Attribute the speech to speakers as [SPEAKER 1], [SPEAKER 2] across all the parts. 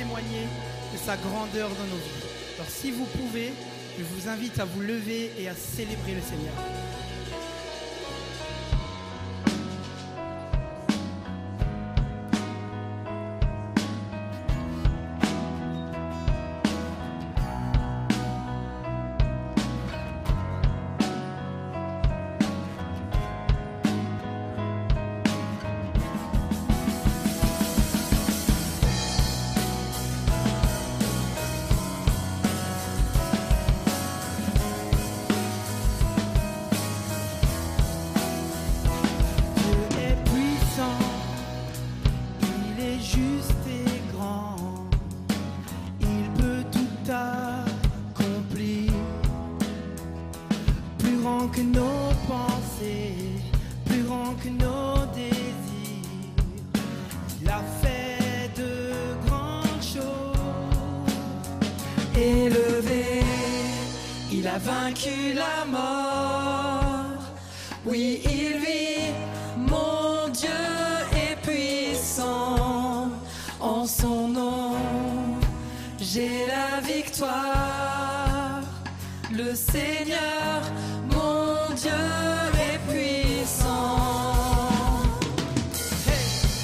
[SPEAKER 1] témoigner de sa grandeur dans nos vies. Alors si vous pouvez, je vous invite à vous lever et à célébrer le Seigneur.
[SPEAKER 2] Que nos pensées, plus grand que nos désirs, il a fait de grandes choses. Élevé, il a vaincu la mort. Oui, il vit, mon Dieu est puissant. En son nom, j'ai la victoire. Le Seigneur, mon Dieu est puissant. Hey.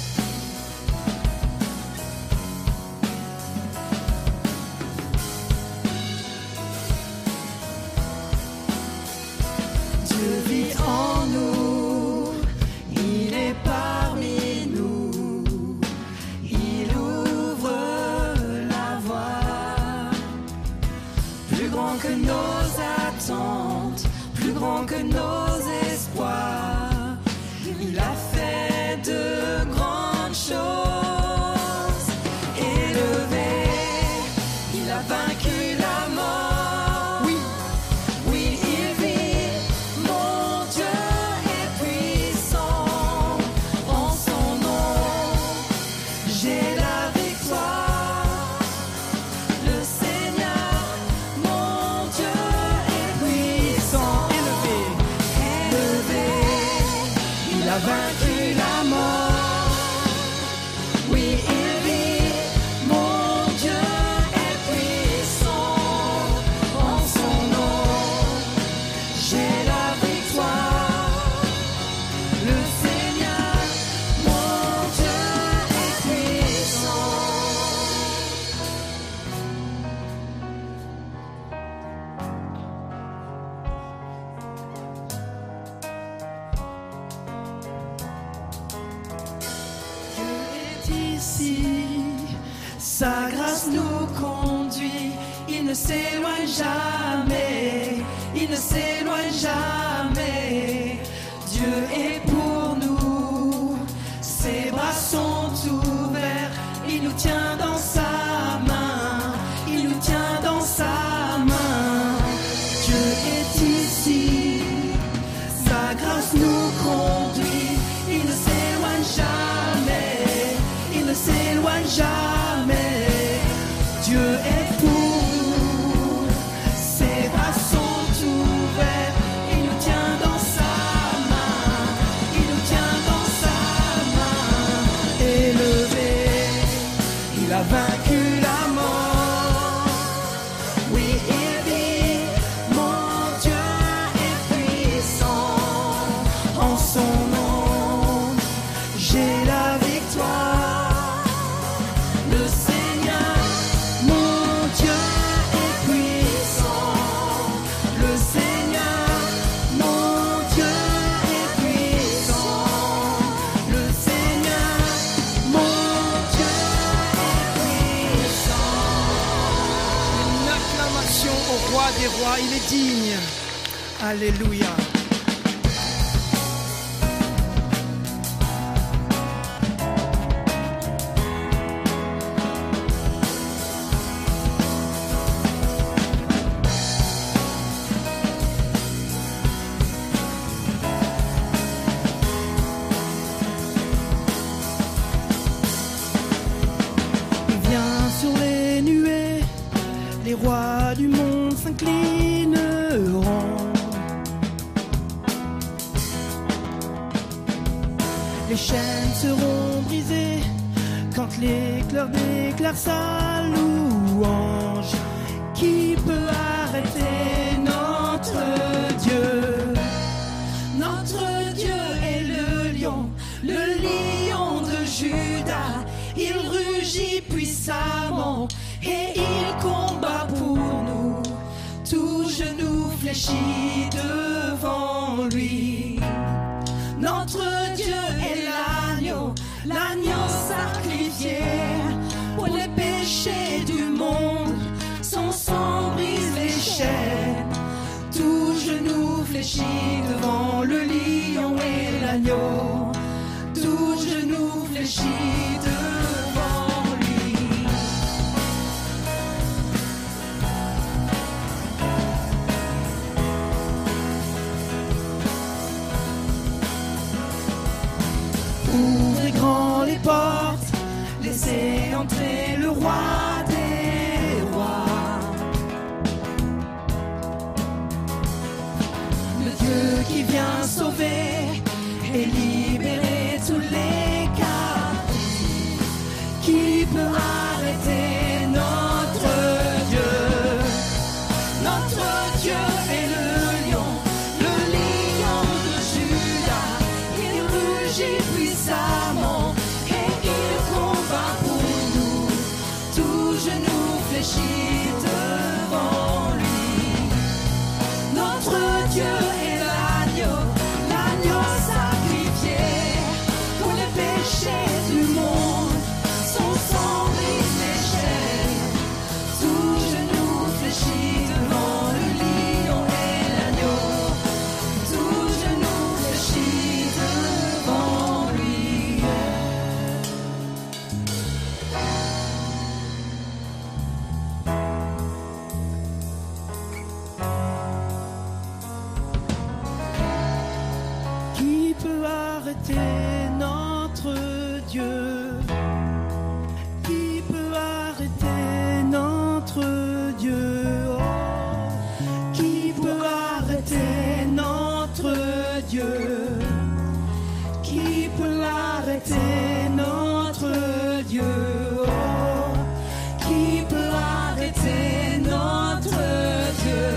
[SPEAKER 2] Dieu vit en nous, il est parmi nous, il ouvre la voie, plus grand que nos attentes, plus grand que nos espoirs, il a fait de grandes choses. Élevé, il a vaincu la mort. Oui, oui, il vit, mon Dieu est puissant. En son nom, j'ai la victoire. Le Seigneur, mon Dieu est puissant. Il a vaincu la mort. Oui, il vit, mon Dieu est puissant. En son nom, j'ai la victoire. Le Seigneur, mon Dieu est puissant. Ici, sa grâce nous conduit, il ne s'éloigne jamais, il ne s'éloigne jamais. Dieu est pour nous, ses bras sont ouverts, il nous tient dans sa main, il nous tient dans sa main. Dieu est ici, sa grâce nous conduit, il ne s'éloigne jamais, il ne s'éloigne jamais. Dieu est pour nous, ses bras sont ouverts, il nous tient dans sa main, il nous tient dans sa main. Élevé, il a vaincu la mort. Oui, il vit, mon Dieu est puissant. En son nom, j'ai la victoire. Le Seigneur, mon Dieu est puissant. Le Seigneur, mon Dieu est puissant. Le Seigneur, mon Dieu est puissant.
[SPEAKER 1] Une acclamation au roi des rois, il est digne. Alléluia.
[SPEAKER 2] Il vient sur les nuées, les rois du monde s'inclineront. Les chaînes seront brisées Quand l'éclair déclare sa louange, qui peut arrêter notre Dieu? Notre Dieu est le lion de Juda. Il rugit puissamment et il combat pour nous. Tout genou fléchit devant lui. Notre Dieu est l'agneau sacrifié pour les péchés du monde. Son sang brise les chaînes. Tout genou fléchit devant le lion et l'agneau. Tout genou fléchit devant lui. Ouvrez grand les portes, laissez entrer le roi des rois. Le Dieu qui vient sauver et libérer tous les captifs. Qui peut arrêter notre Dieu? Notre Dieu est le lion de Juda. Il rugit puissamment et il combat pour nous. Tout genou fléchit devant lui. Notre Dieu est l'agneau sacrifié pour les péchés du monde. Son sang brise les chaînes. Tout genou fléchit devant le lion et l'agneau. Tout genou fléchit devant lui. Qui peut arrêter notre Dieu? Qui peut arrêter notre Dieu? Oh, qui peut arrêter notre Dieu? Qui peut arrêter notre Dieu? Oh, qui peut arrêter notre Dieu?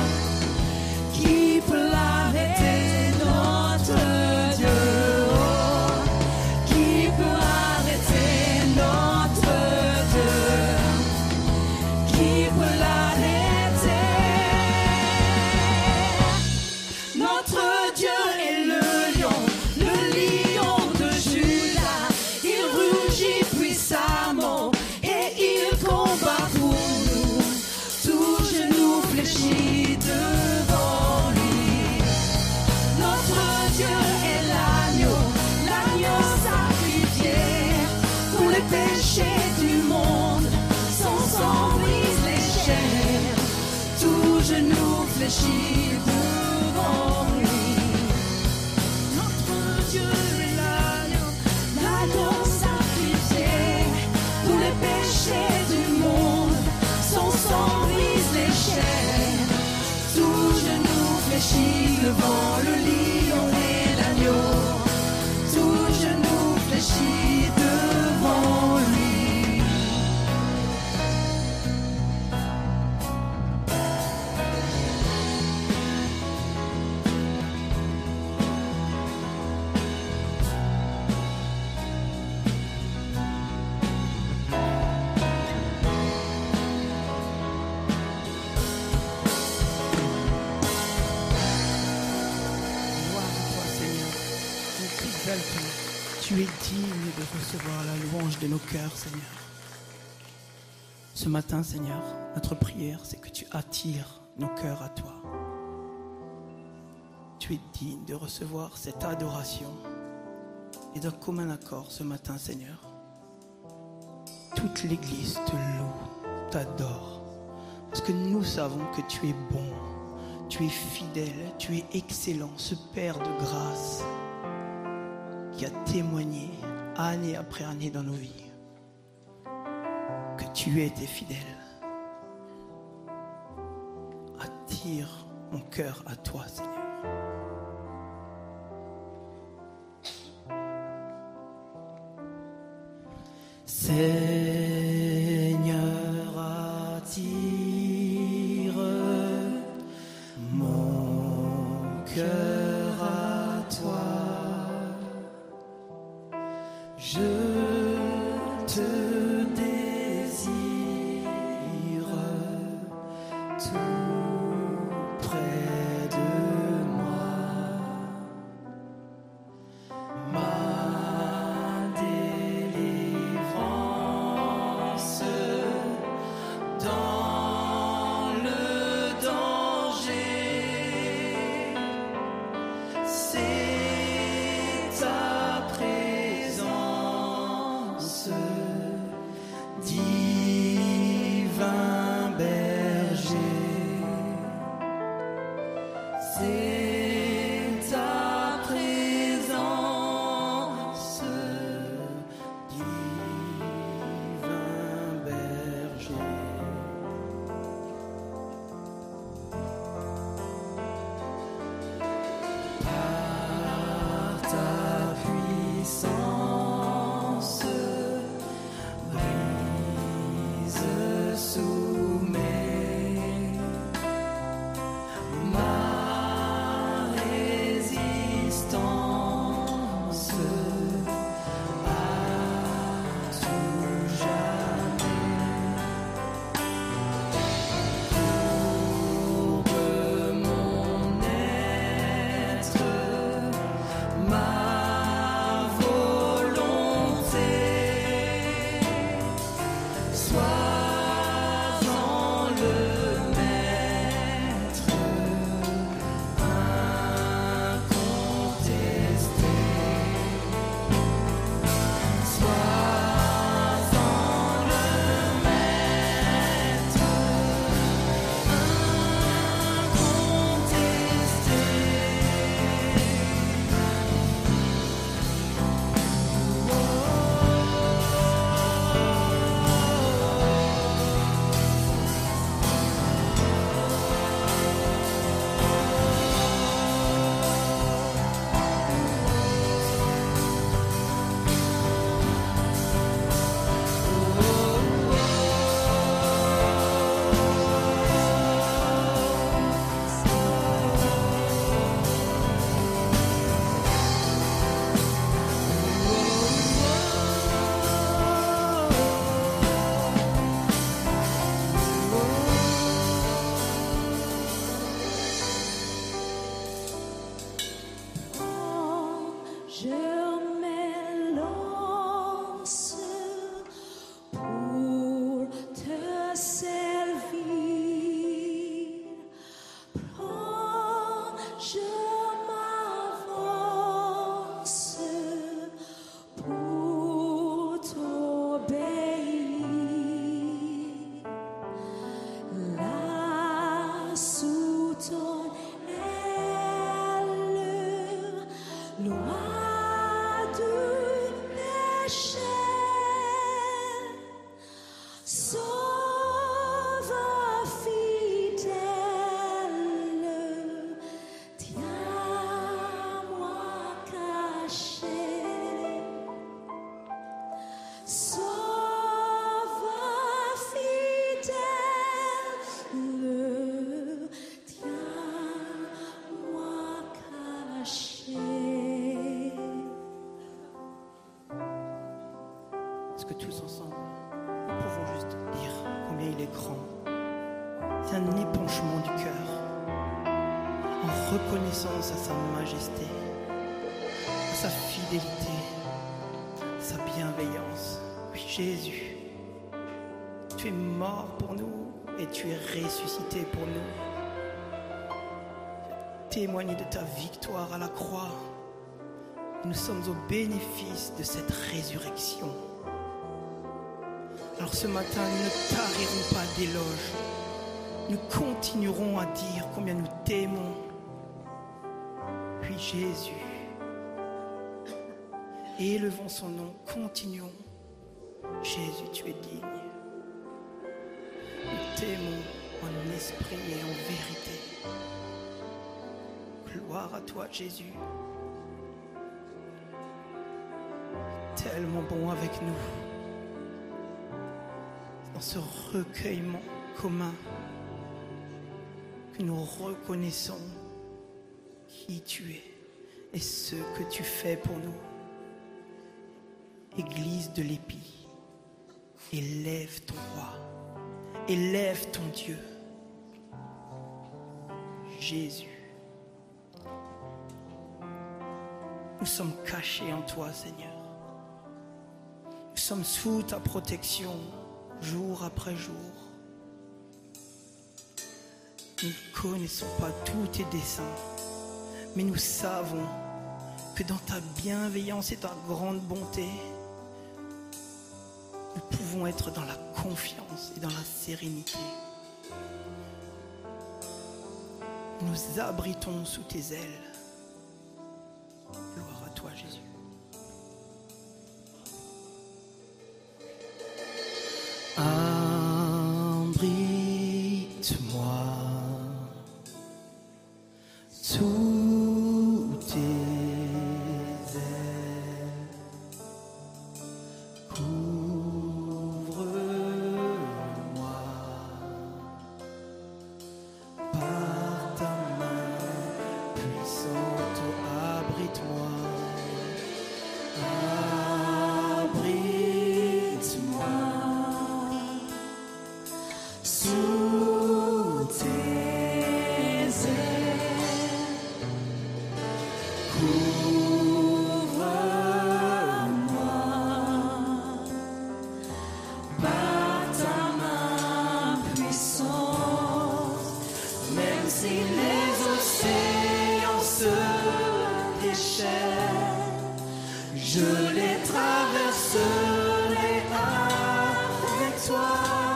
[SPEAKER 2] Qui peut arrêter notre Dieu? Oh, qui peut arrêter notre Dieu? Qui peut l'arrêter? Notre Dieu est le lion de Juda. Il rugit puissamment et il combat pour nous. Tout genou fléchit devant lui. Notre Dieu est l'agneau sacrifié pour les péchés du monde. Son sang brise les chaînes. Tout genou fléchit devant lui. Notre Dieu est l'agneau sacrifié pour les péchés du monde. Son sang brise les chaînes. Tout genou fléchit devant le lion et l'agneau. Tout genou fléchit devant lui. Gloire à toi, Seigneur. Nous t'exaltons. Tu es digne de recevoir la louange de nos cœurs, Seigneur. Ce matin, Seigneur, notre prière, c'est que tu attires nos cœurs à toi. Tu es digne de recevoir cette adoration. Et d'un commun accord ce matin, Seigneur, toute l'Église te loue, t'adore. Parce que nous savons que tu es bon, tu es fidèle, tu es excellent, ce Père de grâce qui a témoigné année après année dans nos vies que tu étais fidèle. Attire mon cœur à toi, Seigneur. Seigneur, attire mon cœur à toi. Je te désire tout près de moi. Ma délivrance dans le danger, c'est ta présence, divin berger. C'est ta présence, divin berger. Par ta puissance, brise sous ma résistance à tout jamais. Courbe mon être, ma volonté, sois-en le maître incontesté. Sois-en le maître Je m'élance pour te servir. Prends, je m'avance pour t'obéir. Là sous ton aile, loin du péché, sauve fidèle, tiens-moi caché. Sauve fidèle, tiens-moi caché. Est-ce que tous ensemble, nous pouvons juste dire combien il est grand? C'est un épanchement du cœur, en reconnaissance à sa majesté, à sa fidélité, à sa bienveillance. Oui, Jésus, tu es mort pour nous et tu es ressuscité pour nous. Témoigner de ta victoire à la croix. Nous sommes au bénéfice de cette résurrection. Alors ce matin, nous ne tarirons pas d'éloges. Nous continuerons à dire combien nous t'aimons. Puis Jésus, élevons son nom, continuons. Jésus, tu es digne. Nous t'aimons en esprit et en vérité. Gloire à toi, Jésus. Tellement bon avec nous. dans ce recueillement commun, que nous reconnaissons qui tu es et ce que tu fais pour nous. Église de l'Épi, élève ton roi, élève ton Dieu, Jésus. Nous sommes cachés en toi, Seigneur. Nous sommes sous ta protection, jour après jour. Nous ne connaissons pas tous tes desseins, mais nous savons que dans ta bienveillance et ta grande bonté, nous pouvons être dans la confiance et dans la sérénité. Nous abritons sous tes ailes. Gloire à toi, Jésus. Abrite-moi sous tes ailes. Couvre-moi par ta main puissante. Abrite-moi. Abrite-moi sous tes ailes. Couvre-moi par ta main puissante. Même si les océans se déchaînent, je les traverserai avec toi.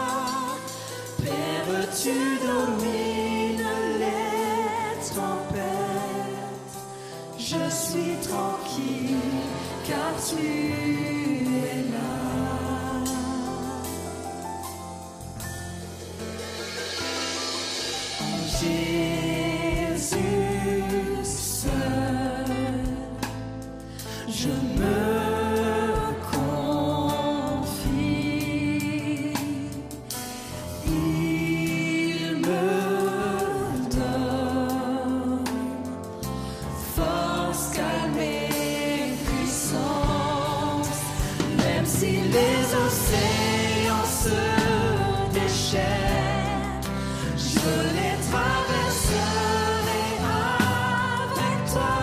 [SPEAKER 2] Père, tu domines les tempêtes. Je suis tranquille car tu es là. En Jésus seul, je me confie. Il me donne force, calme et puissance. Même si les océans se déchaînent, je les traverserai avec toi.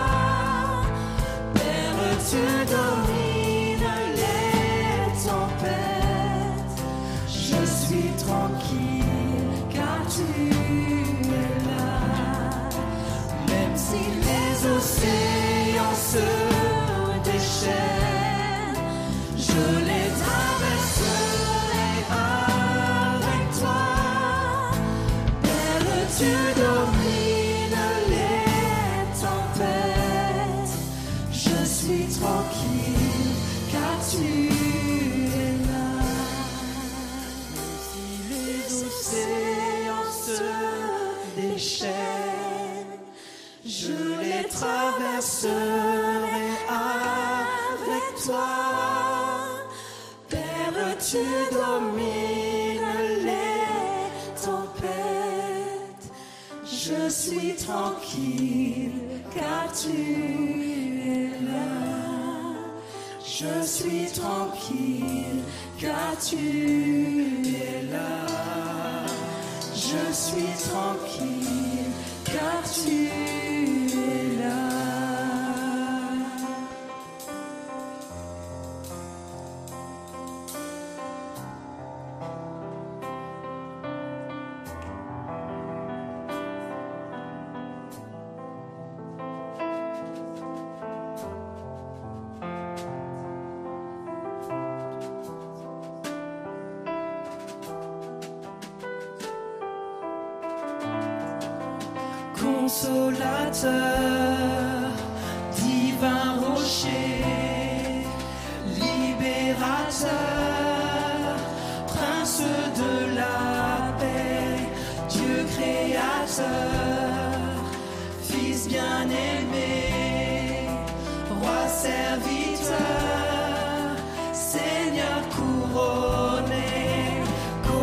[SPEAKER 2] Père, tu domines les tempêtes. Je suis tranquille car tu es là. Même si les océans se déchaînent, je les traverserai avec toi. Père, tu domines les tempêtes. Je suis tranquille car tu es là. Si les océans se déchaînent, je les traverserai avec toi. Père, tu domines les tempêtes. Je suis tranquille car tu es là. Je suis tranquille car tu es là. Je suis tranquille car tu es là. Consolateur, divin rocher, libérateur, prince de la paix, Dieu créateur, Fils bien-aimé, Roi serviteur, Seigneur couronné,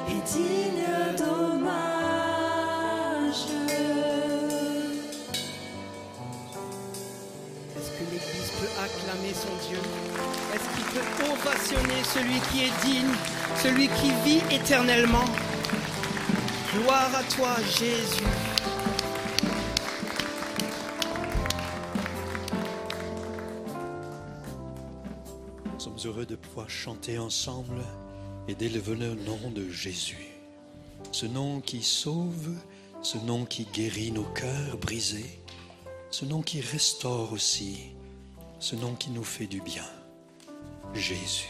[SPEAKER 3] et digne d'hommage.
[SPEAKER 1] Est-ce que l'Église peut acclamer son Dieu? Est-ce qu'il peut ovationner celui qui est digne, celui qui vit éternellement? Gloire à toi, Jésus.
[SPEAKER 4] Nous sommes heureux de pouvoir chanter ensemble et d'élever le nom de Jésus. Ce nom qui sauve, ce nom qui guérit nos cœurs brisés, ce nom qui restaure aussi, ce nom qui nous fait du bien. Jésus.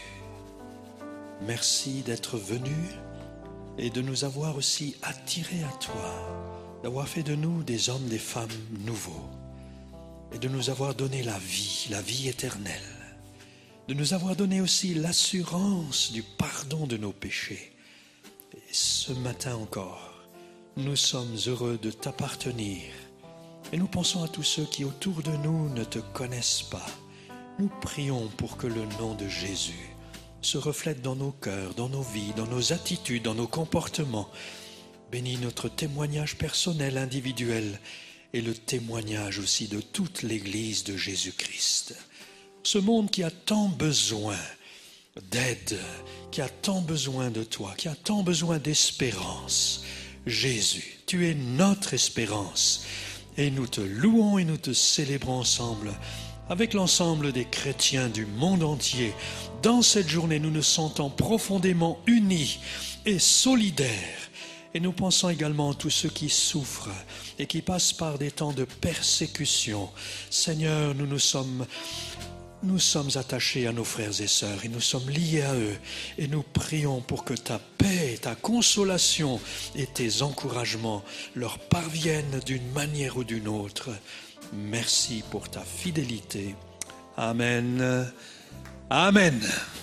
[SPEAKER 4] Merci d'être venu et de nous avoir aussi attirés à toi, d'avoir fait de nous des hommes, des femmes nouveaux et de nous avoir donné la vie éternelle, de nous avoir donné aussi l'assurance du pardon de nos péchés. Et ce matin encore, nous sommes heureux de t'appartenir et nous pensons à tous ceux qui autour de nous ne te connaissent pas. Nous prions pour que le nom de Jésus se reflète dans nos cœurs, dans nos vies, dans nos attitudes, dans nos comportements. Bénis notre témoignage personnel, individuel et le témoignage aussi de toute l'Église de Jésus-Christ. Ce monde qui a tant besoin d'aide, qui a tant besoin de toi, qui a tant besoin d'espérance. Jésus, tu es notre espérance et nous te louons et nous te célébrons ensemble avec l'ensemble des chrétiens du monde entier. Dans cette journée, nous nous sentons profondément unis et solidaires. Et nous pensons également à tous ceux qui souffrent et qui passent par des temps de persécution. Seigneur, nous sommes attachés à nos frères et sœurs et nous sommes liés à eux. Et nous prions pour que ta paix, ta consolation et tes encouragements leur parviennent d'une manière ou d'une autre. Merci pour ta fidélité. Amen. Amen.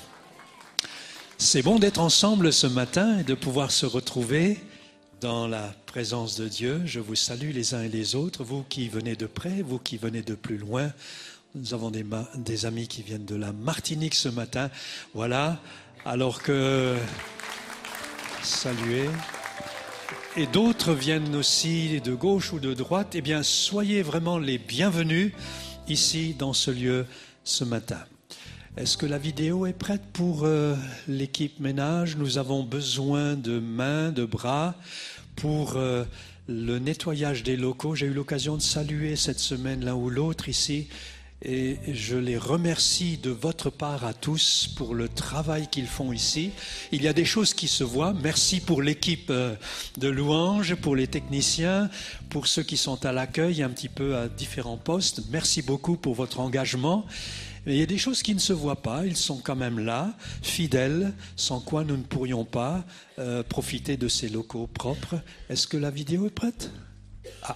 [SPEAKER 4] C'est bon d'être ensemble ce matin et de pouvoir se retrouver dans la présence de Dieu. Je vous salue les uns et les autres, vous qui venez de près, vous qui venez de plus loin. Nous avons des amis qui viennent de la Martinique ce matin. Voilà, alors que saluez. Et d'autres viennent aussi de gauche ou de droite. Eh bien, soyez vraiment les bienvenus ici dans ce lieu ce matin. Est-ce que la vidéo est prête pour l'équipe ménage? Nous avons besoin de mains, de bras pour le nettoyage des locaux. J'ai eu l'occasion de saluer cette semaine l'un ou l'autre ici. Et je les remercie de votre part à tous pour le travail qu'ils font ici. Il y a des choses qui se voient. Merci pour l'équipe de louanges, pour les techniciens, pour ceux qui sont à l'accueil un petit peu à différents postes. Merci beaucoup pour votre engagement. Mais il y a des choses qui ne se voient pas. Ils sont quand même là, fidèles, sans quoi nous ne pourrions pas profiter de ces locaux propres. Est-ce que la vidéo est prête? Ah.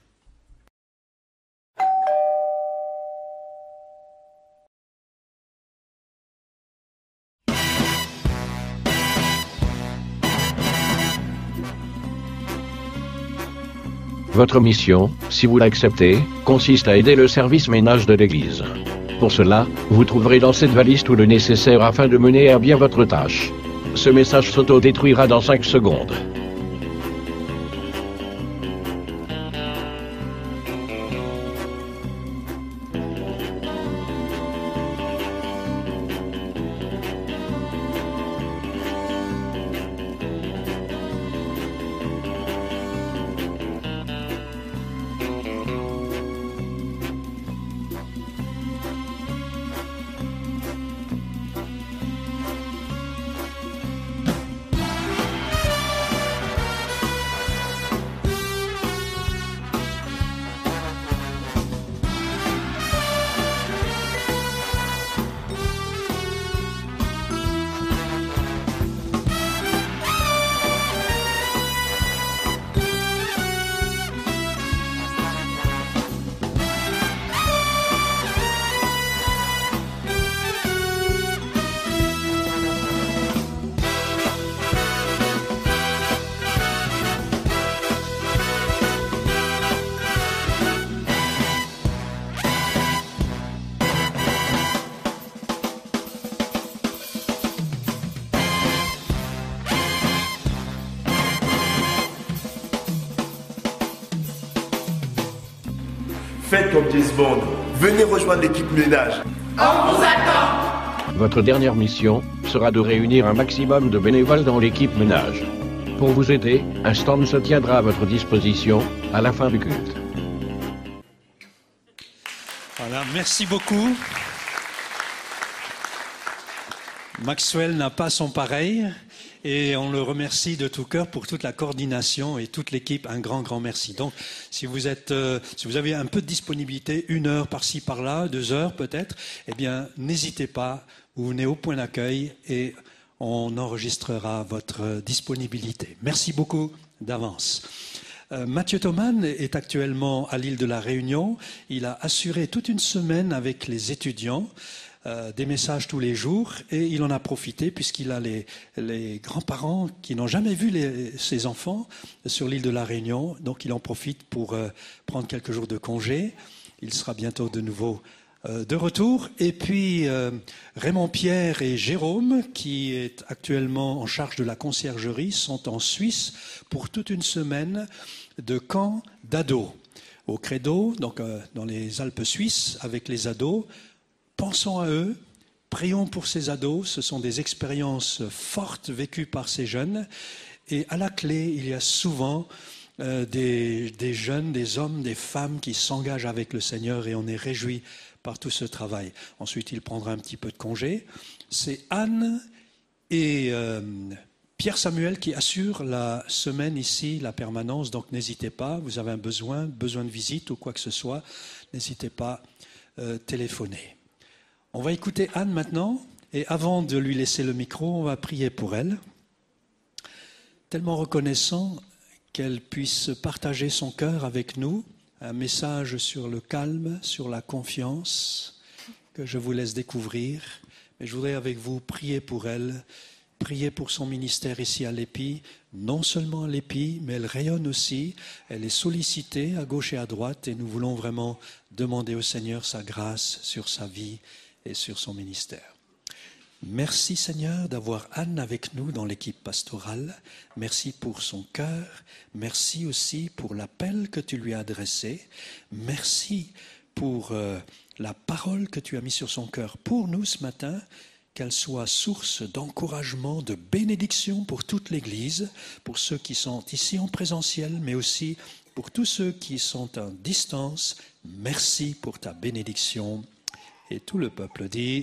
[SPEAKER 5] Votre mission, si vous l'acceptez, consiste à aider le service ménage de l'Église. Pour cela, vous trouverez dans cette valise tout le nécessaire afin de mener à bien votre tâche. Ce message s'auto-détruira dans 5 secondes.
[SPEAKER 3] Faites comme James Bond. Venez rejoindre l'équipe Ménage.
[SPEAKER 6] On vous attend.
[SPEAKER 5] Votre dernière mission sera de réunir un maximum de bénévoles dans l'équipe ménage. Pour vous aider, un stand se tiendra à votre disposition à la fin du culte.
[SPEAKER 4] Voilà, merci beaucoup. Maxwell n'a pas son pareil et on le remercie de tout cœur pour toute la coordination et toute l'équipe. Un grand, grand merci. Donc, si vous avez un peu de disponibilité, 1 heure par-ci, par-là, 2 heures peut-être, eh bien, n'hésitez pas, vous venez au point d'accueil et on enregistrera votre disponibilité. Merci beaucoup d'avance. Mathieu Thoman est actuellement à l'île de la Réunion. Il a assuré toute une semaine avec les étudiants des messages tous les jours et il en a profité puisqu'il a les grands-parents qui n'ont jamais vu ses enfants sur l'île de la Réunion. Donc il en profite pour prendre quelques jours de congé. Il sera bientôt de nouveau de retour. Et puis Raymond Pierre et Jérôme, qui est actuellement en charge de la conciergerie, sont en Suisse pour toute une semaine de camp d'ados au Credo, donc dans les Alpes suisses, avec les ados. Pensons à eux, prions pour ces ados. Ce sont des expériences fortes vécues par ces jeunes. Et à la clé, il y a souvent des jeunes, des hommes, des femmes qui s'engagent avec le Seigneur et on est réjouis par tout ce travail. Ensuite, il prendra un petit peu de congé. C'est Anne et Pierre Samuel qui assurent la semaine ici, la permanence. Donc n'hésitez pas, vous avez un besoin de visite ou quoi que ce soit, n'hésitez pas à téléphoner. On va écouter Anne maintenant et avant de lui laisser le micro, on va prier pour elle. Tellement reconnaissant qu'elle puisse partager son cœur avec nous, un message sur le calme, sur la confiance, que je vous laisse découvrir. Mais je voudrais avec vous prier pour elle, prier pour son ministère ici à l'Épi, non seulement à l'Épi, mais elle rayonne aussi, elle est sollicitée à gauche et à droite et nous voulons vraiment demander au Seigneur sa grâce sur sa vie et sur son ministère. Merci Seigneur d'avoir Anne avec nous dans l'équipe pastorale. Merci pour son cœur. Merci aussi pour l'appel que tu lui as adressé. Merci pour la parole que tu as mise sur son cœur pour nous ce matin. Qu'elle soit source d'encouragement, de bénédiction pour toute l'Église, pour ceux qui sont ici en présentiel, mais aussi pour tous ceux qui sont en distance. Merci pour ta bénédiction. Et tout le peuple dit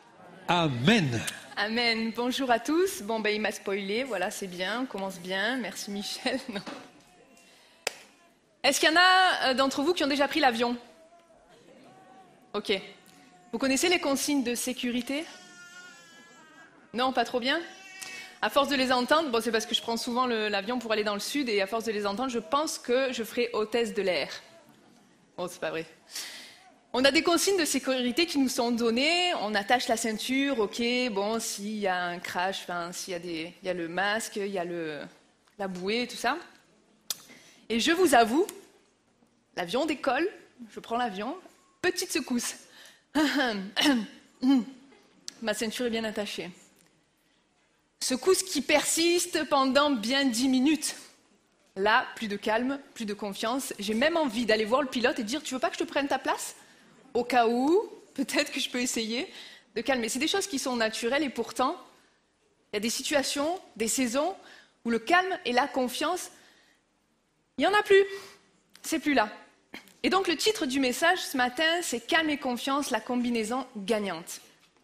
[SPEAKER 4] Amen.
[SPEAKER 7] Amen. Bonjour à tous. Bon, il m'a spoilé. Voilà, c'est bien. On commence bien. Merci Michel. Non. Est-ce qu'il y en a d'entre vous qui ont déjà pris l'avion? Ok. Vous connaissez les consignes de sécurité? Non, pas trop bien? À force de les entendre, c'est parce que je prends souvent l'avion pour aller dans le sud et à force de les entendre, je pense que je ferai hôtesse de l'air. Bon, c'est pas vrai. On a des consignes de sécurité qui nous sont données, on attache la ceinture, ok, s'il y a un crash, il y a le masque, il y a la bouée, tout ça. Et je vous avoue, l'avion décolle, je prends l'avion, petite secousse. Ma ceinture est bien attachée. Secousse qui persiste pendant bien 10 minutes. Là, plus de calme, plus de confiance. J'ai même envie d'aller voir le pilote et dire « Tu veux pas que je te prenne ta place ?» Au cas où, peut-être que je peux essayer de calmer. C'est des choses qui sont naturelles et pourtant, il y a des situations, des saisons où le calme et la confiance, il n'y en a plus. C'est plus là. Et donc le titre du message ce matin, c'est « Calme et confiance, la combinaison gagnante ».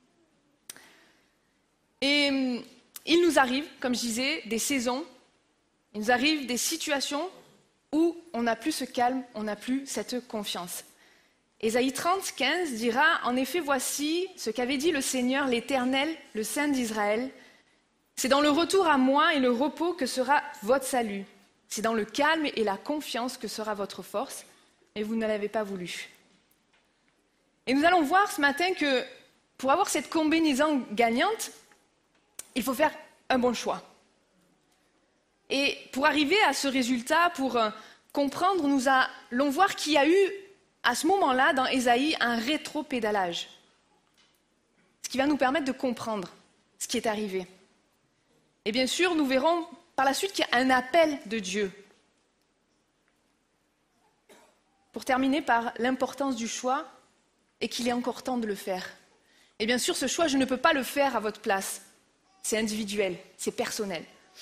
[SPEAKER 7] Et il nous arrive, comme je disais, des saisons, il nous arrive des situations où on n'a plus ce calme, on n'a plus cette confiance. Ésaïe 30, 15 dira « En effet, voici ce qu'avait dit le Seigneur, l'Éternel, le Saint d'Israël. C'est dans le retour à moi et le repos que sera votre salut. C'est dans le calme et la confiance que sera votre force. Mais vous ne l'avez pas voulu. » Et nous allons voir ce matin que pour avoir cette combinaison gagnante, il faut faire un bon choix. Et pour arriver à ce résultat, pour comprendre, nous allons voir qu'il y a eu à ce moment-là, dans Ésaïe, un rétropédalage. Ce qui va nous permettre de comprendre ce qui est arrivé. Et bien sûr, nous verrons par la suite qu'il y a un appel de Dieu. pour terminer par l'importance du choix et qu'il est encore temps de le faire. Et bien sûr, ce choix, je ne peux pas le faire à votre place. C'est individuel, c'est personnel.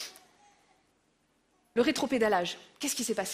[SPEAKER 7] Le rétropédalage, qu'est-ce qui s'est passé ?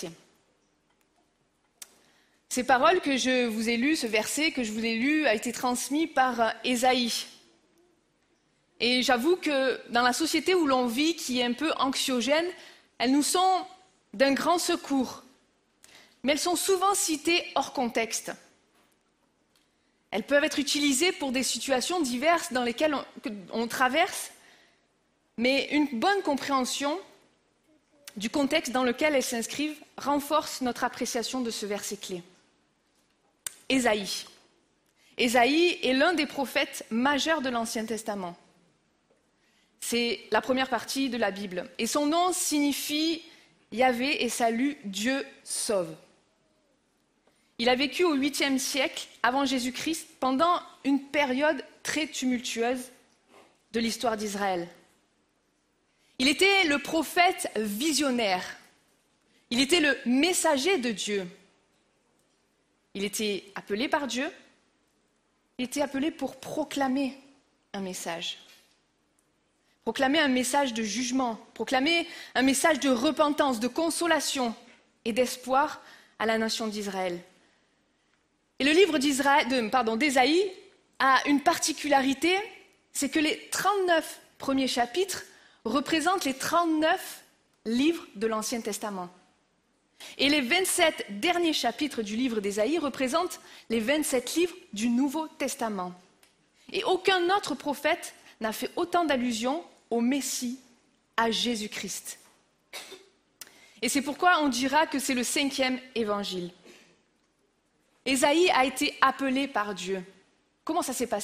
[SPEAKER 7] Ces paroles que je vous ai lues, ce verset que je vous ai lu, a été transmis par Ésaïe. Et j'avoue que dans la société où l'on vit, qui est un peu anxiogène, elles nous sont d'un grand secours. Mais elles sont souvent citées hors contexte. Elles peuvent être utilisées pour des situations diverses dans lesquelles on traverse, mais une bonne compréhension du contexte dans lequel elles s'inscrivent renforce notre appréciation de ce verset clé. Ésaïe. Ésaïe est l'un des prophètes majeurs de l'Ancien Testament. C'est la première partie de la Bible. Et son nom signifie Yahvé et salut, Dieu sauve. Il a vécu au 8e siècle avant Jésus-Christ pendant une période très tumultueuse de l'histoire d'Israël. Il était le prophète visionnaire. Il était le messager de Dieu. Il était appelé par Dieu. Il était appelé pour proclamer un message. Proclamer un message de jugement, proclamer un message de repentance, de consolation et d'espoir à la nation d'Israël. Et le livre d'Ésaïe a une particularité, c'est que les 39 premiers chapitres représentent les 39 livres de l'Ancien Testament. Et les 27 derniers chapitres du livre d'Ésaïe représentent les 27 livres du Nouveau Testament. Et aucun autre prophète n'a fait autant d'allusions au Messie, à Jésus-Christ. Et c'est pourquoi on dira que c'est le 5e évangile. Ésaïe a été appelé par Dieu. Comment ça s'est passé ?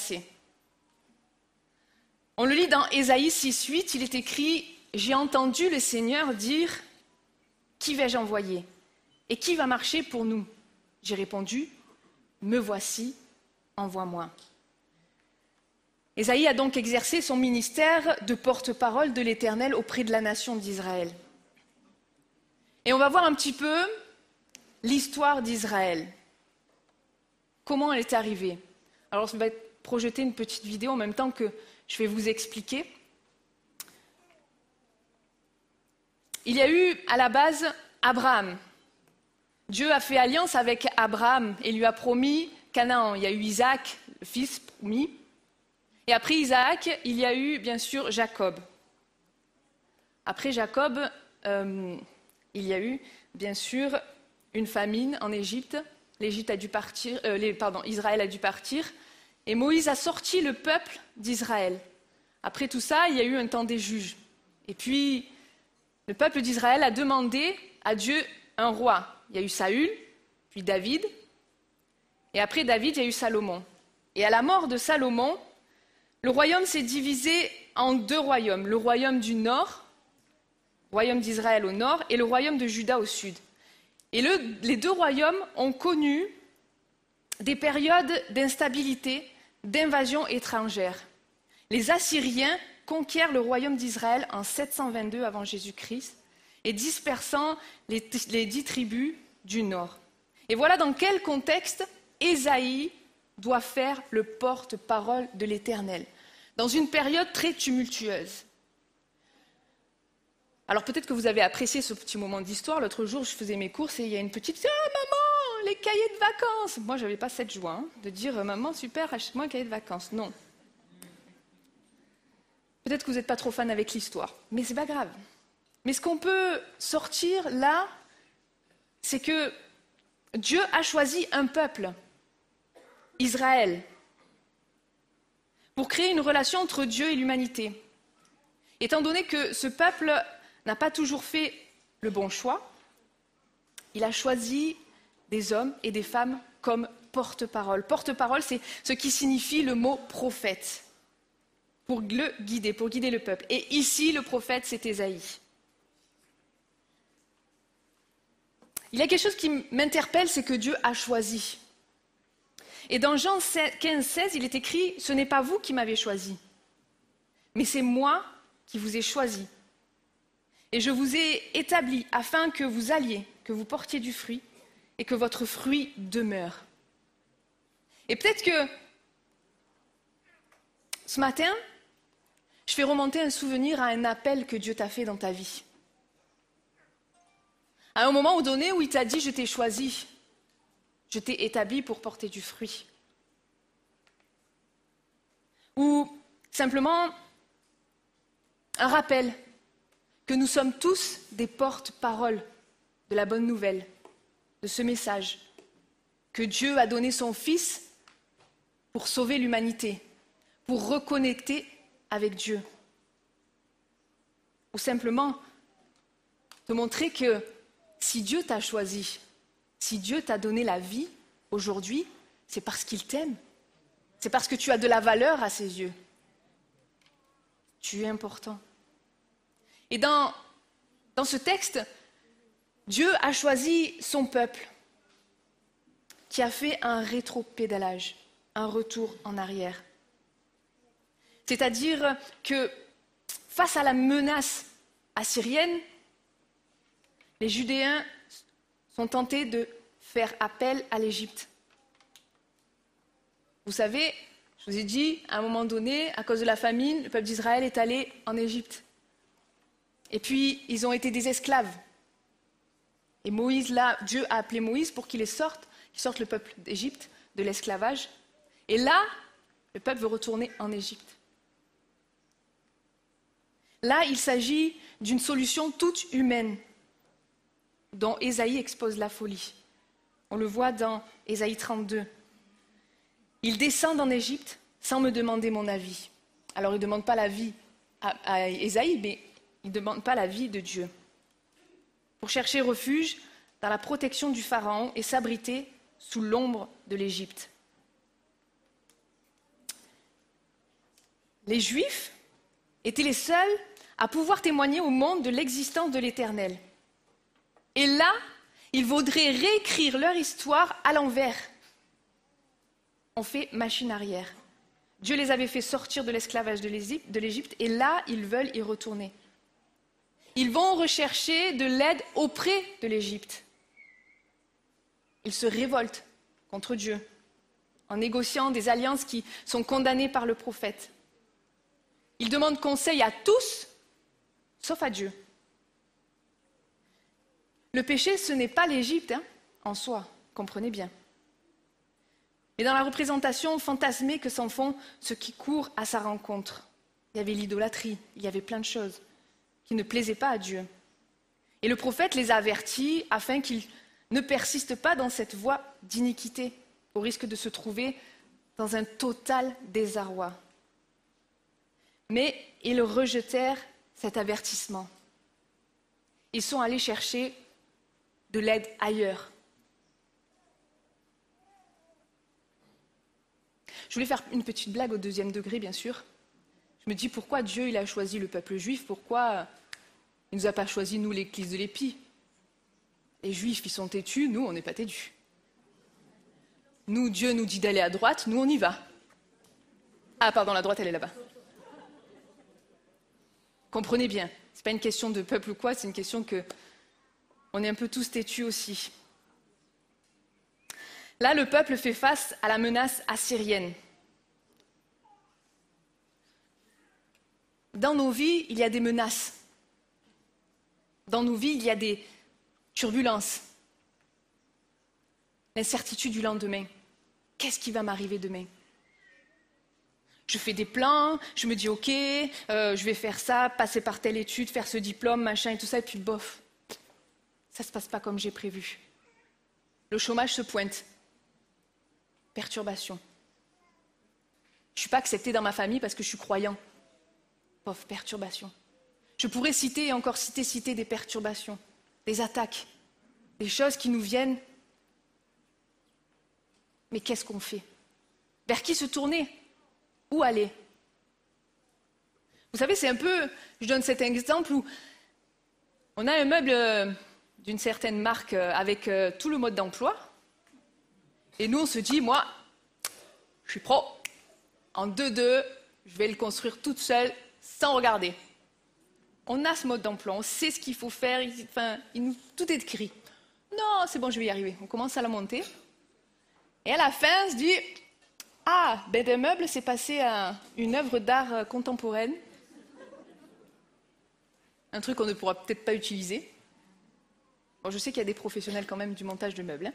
[SPEAKER 7] On le lit dans Ésaïe 6,8, il est écrit « J'ai entendu le Seigneur dire « Qui vais-je envoyer ? Et qui va marcher pour nous ?» J'ai répondu « Me voici, envoie-moi. » Ésaïe a donc exercé son ministère de porte-parole de l'Éternel auprès de la nation d'Israël. Et on va voir un petit peu l'histoire d'Israël. Comment elle est arrivée ? Alors, ça va être projeter une petite vidéo en même temps que je vais vous expliquer. Il y a eu à la base Abraham. Dieu a fait alliance avec Abraham et lui a promis Canaan. Il y a eu Isaac, le fils promis. Et après Isaac, il y a eu bien sûr Jacob. Après Jacob, il y a eu bien sûr une famine en Égypte. Israël a dû partir. Et Moïse a sorti le peuple d'Israël. Après tout ça, il y a eu un temps des juges. Et puis, le peuple d'Israël a demandé à Dieu un roi. Il y a eu Saül, puis David. Et après David, il y a eu Salomon. Et à la mort de Salomon, le royaume s'est divisé en 2 royaumes. Le royaume du nord, le royaume d'Israël au nord, et le royaume de Juda au sud. Et les 2 royaumes ont connu des périodes d'instabilité, d'invasion étrangère. Les Assyriens conquièrent le royaume d'Israël en 722 avant Jésus-Christ et dispersant les 10 tribus du nord. Et voilà dans quel contexte Ésaïe doit faire le porte-parole de l'Éternel, dans une période très tumultueuse. Alors peut-être que vous avez apprécié ce petit moment d'histoire. L'autre jour, je faisais mes courses et il y a une petite « Ah, maman, les cahiers de vacances !» Moi, je n'avais pas cette joie de dire « Maman, super, achète-moi un cahier de vacances ». Non. Peut-être que vous n'êtes pas trop fan avec l'histoire, mais ce n'est pas grave. Mais ce qu'on peut sortir là, c'est que Dieu a choisi un peuple, Israël, pour créer une relation entre Dieu et l'humanité. Étant donné que ce peuple n'a pas toujours fait le bon choix, il a choisi des hommes et des femmes comme porte-parole. Porte-parole, c'est ce qui signifie le mot prophète, pour le guider, pour guider le peuple. Et ici, le prophète, c'est Ésaïe. Il y a quelque chose qui m'interpelle, c'est que Dieu a choisi. Et dans Jean 15, 16, il est écrit « Ce n'est pas vous qui m'avez choisi, mais c'est moi qui vous ai choisi. Et je vous ai établi afin que vous alliez, que vous portiez du fruit, et que votre fruit demeure. Et peut-être que ce matin, je fais remonter un souvenir à un appel que Dieu t'a fait dans ta vie. À un moment donné où il t'a dit « Je t'ai choisi, je t'ai établi pour porter du fruit ». Ou simplement un rappel que nous sommes tous des porte-paroles de la bonne nouvelle, de ce message, que Dieu a donné son Fils pour sauver l'humanité, pour reconnecter avec Dieu. Ou simplement te montrer que si Dieu t'a choisi, si Dieu t'a donné la vie aujourd'hui, c'est parce qu'il t'aime. C'est parce que tu as de la valeur à ses yeux. Tu es important. Et dans ce texte, Dieu a choisi son peuple qui a fait un rétropédalage, un retour en arrière. C'est-à-dire que face à la menace assyrienne, les Judéens sont tentés de faire appel à l'Égypte. Vous savez, je vous ai dit, à un moment donné, à cause de la famine, le peuple d'Israël est allé en Égypte. Et puis, ils ont été des esclaves. Et Moïse, là, Dieu a appelé Moïse pour qu'il sorte le peuple d'Égypte de l'esclavage. Et là, le peuple veut retourner en Égypte. Là, il s'agit d'une solution toute humaine, dont Ésaïe expose la folie. On le voit dans Ésaïe 32. Il descend en Égypte sans me demander mon avis. Alors, il ne demande pas l'avis à Ésaïe, mais il ne demande pas l'avis de Dieu. Pour chercher refuge dans la protection du Pharaon et s'abriter sous l'ombre de l'Égypte. Les Juifs étaient les seuls à pouvoir témoigner au monde de l'existence de l'Éternel. Et là, ils voudraient réécrire leur histoire à l'envers. On fait machine arrière. Dieu les avait fait sortir de l'esclavage de l'Égypte et là, ils veulent y retourner. Ils vont rechercher de l'aide auprès de l'Égypte. Ils se révoltent contre Dieu en négociant des alliances qui sont condamnées par le prophète. Ils demandent conseil à tous, sauf à Dieu. Le péché, ce n'est pas l'Égypte en soi, comprenez bien. Mais dans la représentation fantasmée que s'en font ceux qui courent à sa rencontre, il y avait l'idolâtrie, il y avait plein de choses qui ne plaisaient pas à Dieu. Et le prophète les a avertis afin qu'ils ne persistent pas dans cette voie d'iniquité, au risque de se trouver dans un total désarroi. Mais ils rejetèrent cet avertissement. Ils sont allés chercher de l'aide ailleurs. Je voulais faire une petite blague au 2e degré, bien sûr. Je me dis, pourquoi Dieu il a choisi le peuple juif? Pourquoi il ne nous a pas choisi, nous, l'église de l'Épi? Les Juifs, ils sont têtus, nous, on n'est pas têtus. Nous, Dieu nous dit d'aller à droite, nous, on y va. Ah, pardon, la droite, elle est là-bas. Comprenez bien, ce n'est pas une question de peuple ou quoi, c'est une question que on est un peu tous têtus aussi. Là, le peuple fait face à la menace assyrienne. Dans nos vies, il y a des menaces. Dans nos vies, il y a des turbulences. L'incertitude du lendemain. Qu'est-ce qui va m'arriver demain? Je fais des plans, je me dis ok, je vais faire ça, passer par telle étude, faire ce diplôme, machin et tout ça, et puis bof, ça ne se passe pas comme j'ai prévu. Le chômage se pointe. Perturbation. Je ne suis pas acceptée dans ma famille parce que je suis croyant. Bof, perturbation. Je pourrais citer et encore citer des perturbations, des attaques, des choses qui nous viennent. Mais qu'est-ce qu'on fait? Vers qui se tourner? Où aller? Vous savez, c'est un peu, je donne cet exemple où on a un meuble d'une certaine marque avec tout le mode d'emploi. Et nous, on se dit, moi, je suis pro. En 2-2, je vais le construire toute seule, sans regarder. On a ce mode d'emploi, on sait ce qu'il faut faire, tout est écrit. non, c'est bon, je vais y arriver. On commence à la monter. Et à la fin, on se dit, ah, ben d'un meuble, c'est passé à une œuvre d'art contemporaine. Un truc qu'on ne pourra peut-être pas utiliser. Bon, je sais qu'il y a des professionnels quand même du montage de meubles.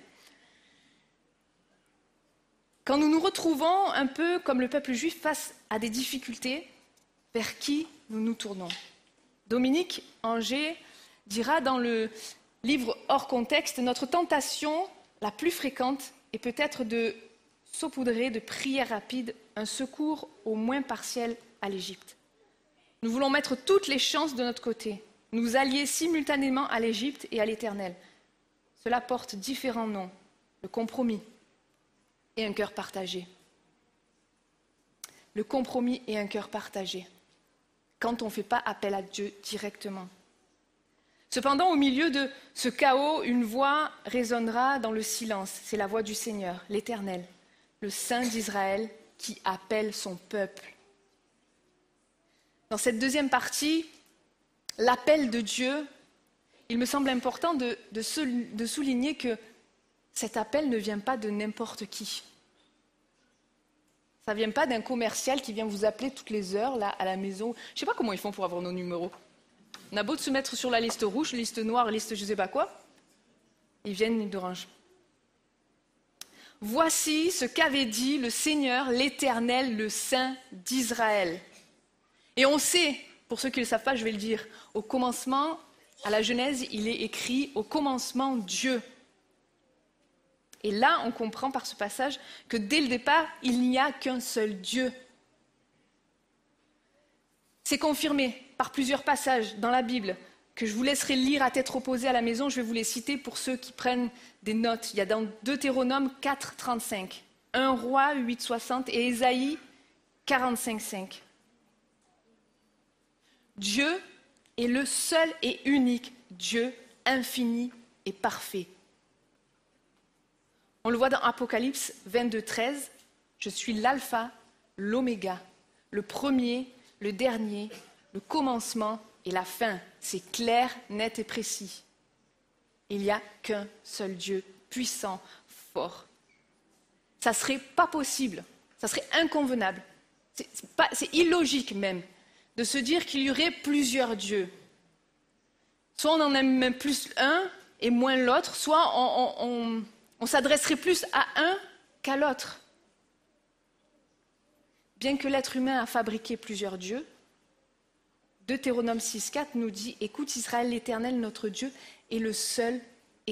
[SPEAKER 7] Quand nous nous retrouvons un peu comme le peuple juif face à des difficultés, vers qui nous nous tournons? Dominique Angers dira dans le livre Hors contexte, notre tentation la plus fréquente est peut-être de saupoudrer de prières rapides un secours au moins partiel à l'Égypte. Nous voulons mettre toutes les chances de notre côté, nous allier simultanément à l'Égypte et à l'Éternel. Cela porte différents noms, le compromis et un cœur partagé. Le compromis et un cœur partagé, quand on ne fait pas appel à Dieu directement. Cependant, au milieu de ce chaos, une voix résonnera dans le silence. C'est la voix du Seigneur, l'Éternel, le Saint d'Israël, qui appelle son peuple. Dans cette deuxième partie, l'appel de Dieu, il me semble important de souligner que cet appel ne vient pas de n'importe qui. Ça ne vient pas d'un commercial qui vient vous appeler toutes les heures là, à la maison. Je ne sais pas comment ils font pour avoir nos numéros. On a beau de se mettre sur la liste rouge, liste noire, liste je ne sais pas quoi. Ils viennent d'orange. Voici ce qu'avait dit le Seigneur, l'Éternel, le Saint d'Israël. Et on sait, pour ceux qui ne le savent pas, je vais le dire, au commencement, à la Genèse, il est écrit « Au commencement, Dieu ». Et là, on comprend par ce passage que dès le départ, il n'y a qu'un seul Dieu. C'est confirmé par plusieurs passages dans la Bible que je vous laisserai lire à tête reposée à la maison. Je vais vous les citer pour ceux qui prennent des notes. Il y a dans Deutéronome 4, 35, 1 Roi 8, 60 et Ésaïe 45, 5. Dieu est le seul et unique Dieu, infini et parfait. On le voit dans Apocalypse 22, 13. Je suis l'alpha, l'oméga, le premier, le dernier, le commencement et la fin. C'est clair, net et précis. Il n'y a qu'un seul Dieu, puissant, fort. Ça ne serait pas possible, ça serait inconvenable. C'est illogique même de se dire qu'il y aurait plusieurs dieux. Soit on en aime même plus un et moins l'autre, soit on s'adresserait plus à un qu'à l'autre. Bien que l'être humain a fabriqué plusieurs dieux, Deutéronome 6,4 nous dit « Écoute Israël, l'Éternel, notre Dieu, est le seul éternel. »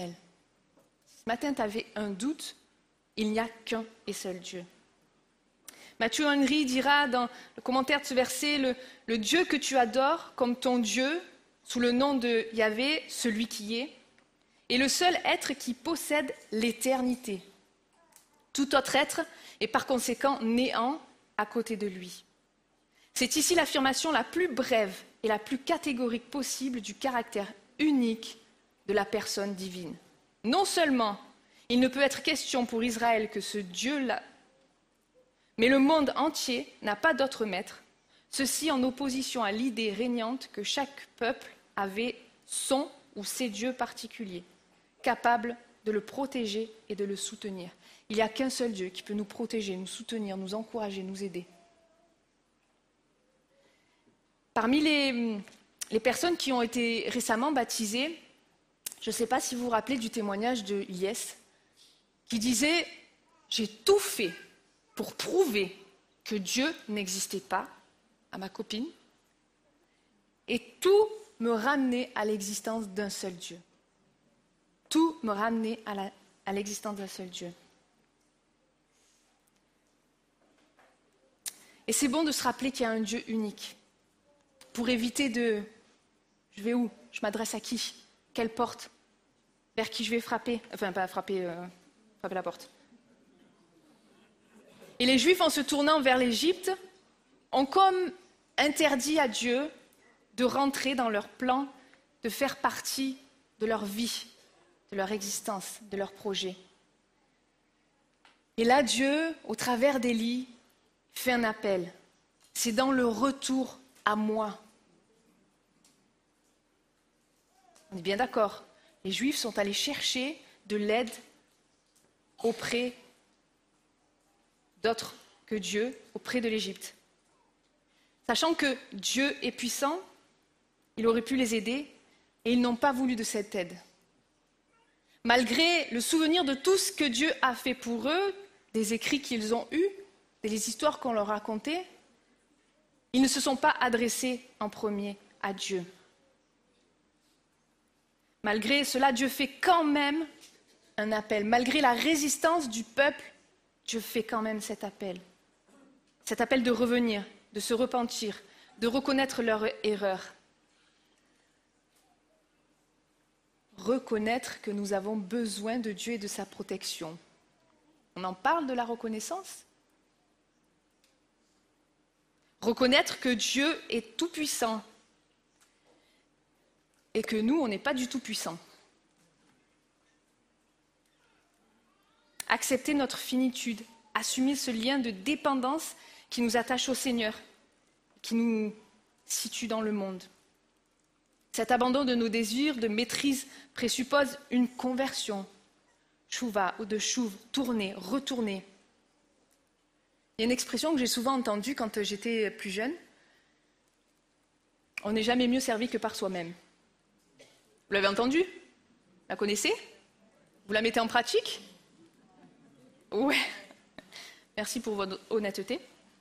[SPEAKER 7] Ce matin, tu avais un doute, il n'y a qu'un et seul Dieu. Matthew Henry dira dans le commentaire de ce verset « Le Dieu que tu adores comme ton Dieu, sous le nom de Yahvé, celui qui est le seul être qui possède l'éternité. Tout autre être est par conséquent néant à côté de lui. » C'est ici l'affirmation la plus brève et la plus catégorique possible du caractère unique de la personne divine. Non seulement il ne peut être question pour Israël que ce Dieu-là, mais le monde entier n'a pas d'autre maître, ceci en opposition à l'idée régnante que chaque peuple avait son ou ses dieux particuliers, capables de le protéger et de le soutenir. Il n'y a qu'un seul Dieu qui peut nous protéger, nous soutenir, nous encourager, nous aider. Parmi les personnes qui ont été récemment baptisées, je ne sais pas si vous vous rappelez du témoignage de Lies, qui disait « J'ai tout fait pour prouver que Dieu n'existait pas à ma copine et tout me ramenait à l'existence d'un seul Dieu. Tout me ramenait à l'existence d'un seul Dieu. » Et c'est bon de se rappeler qu'il y a un Dieu unique. Pour éviter de « je vais où? Je m'adresse à qui? Quelle porte? Vers qui je vais frapper ?» Enfin, pas frapper la porte. Et les Juifs, en se tournant vers l'Égypte, ont comme interdit à Dieu de rentrer dans leur plan, de faire partie de leur vie, de leur existence, de leur projet. Et là, Dieu, au travers d'Élie, fait un appel. C'est dans le retour à moi. On est bien d'accord. les Juifs sont allés chercher de l'aide auprès d'autres que Dieu, auprès de l'Égypte. Sachant que Dieu est puissant, il aurait pu les aider et ils n'ont pas voulu de cette aide. Malgré le souvenir de tout ce que Dieu a fait pour eux, des écrits qu'ils ont eus, des histoires qu'on leur racontait, ils ne se sont pas adressés en premier à Dieu. Malgré cela, Dieu fait quand même un appel. Malgré la résistance du peuple, Dieu fait quand même cet appel. Cet appel de revenir, de se repentir, de reconnaître leur erreur. Reconnaître que nous avons besoin de Dieu et de sa protection. On en parle de la reconnaissance ? Reconnaître que Dieu est tout-puissant et que nous, on n'est pas du tout puissants. Accepter notre finitude, assumer ce lien de dépendance qui nous attache au Seigneur, qui nous situe dans le monde. Cet abandon de nos désirs, de maîtrise, présuppose une conversion. Chouva ou de chouv, tourner, retourner. Il y a une expression que j'ai souvent entendue quand j'étais plus jeune. On n'est jamais mieux servi que par soi-même. Vous l'avez entendue ? La connaissez ? Vous la mettez en pratique ? Ouais. Merci pour votre honnêteté.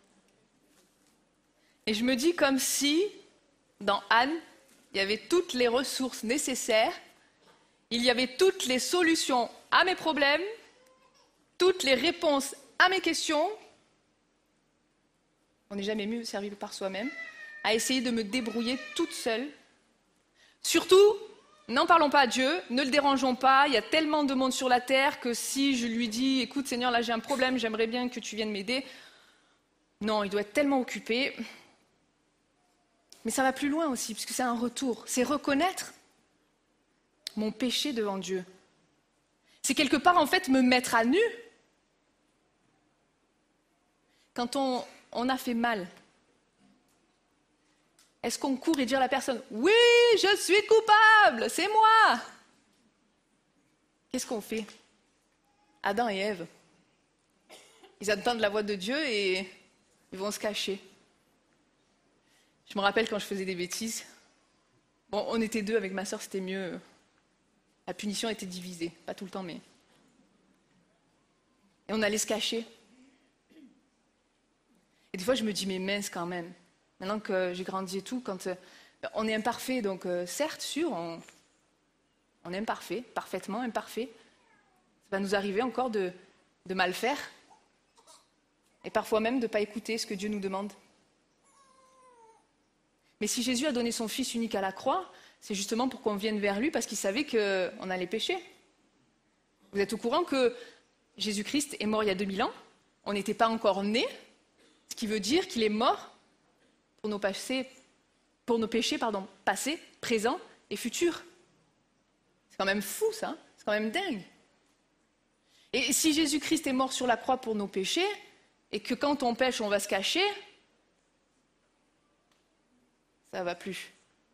[SPEAKER 7] Et je me dis comme si, dans Anne, il y avait toutes les ressources nécessaires, il y avait toutes les solutions à mes problèmes, toutes les réponses à mes questions. On n'est jamais mieux servi que par soi-même, à essayer de me débrouiller toute seule. Surtout, n'en parlons pas à Dieu, ne le dérangeons pas, il y a tellement de monde sur la terre que si je lui dis « Écoute Seigneur, là j'ai un problème, j'aimerais bien que tu viennes m'aider », non, il doit être tellement occupé. Mais ça va plus loin aussi, puisque c'est un retour, c'est reconnaître mon péché devant Dieu. C'est quelque part en fait me mettre à nu. Quand on a fait mal, est-ce qu'on court et dit à la personne « Oui, je suis coupable, c'est moi !» Qu'est-ce qu'on fait ? Adam et Ève, ils attendent la voix de Dieu et ils vont se cacher. Je me rappelle quand je faisais des bêtises. Bon, on était deux avec ma sœur, c'était mieux. La punition était divisée, pas tout le temps, mais... Et on allait se cacher. Et des fois, je me dis, mais mince quand même. Maintenant que j'ai grandi et tout, quand on est imparfait, donc certes, sûr, on est imparfait, parfaitement imparfait. Ça va nous arriver encore de mal faire. Et parfois même de ne pas écouter ce que Dieu nous demande. Mais si Jésus a donné son Fils unique à la croix, c'est justement pour qu'on vienne vers lui parce qu'il savait qu'on allait pécher. Vous êtes au courant que Jésus-Christ est mort il y a 2000 ans, on n'était pas encore nés, ce qui veut dire qu'il est mort pour nos péchés, passés, présents et futurs. C'est quand même fou ça, hein, c'est quand même dingue. Et si Jésus-Christ est mort sur la croix pour nos péchés, et que quand on pêche, on va se cacher, ça ne va plus.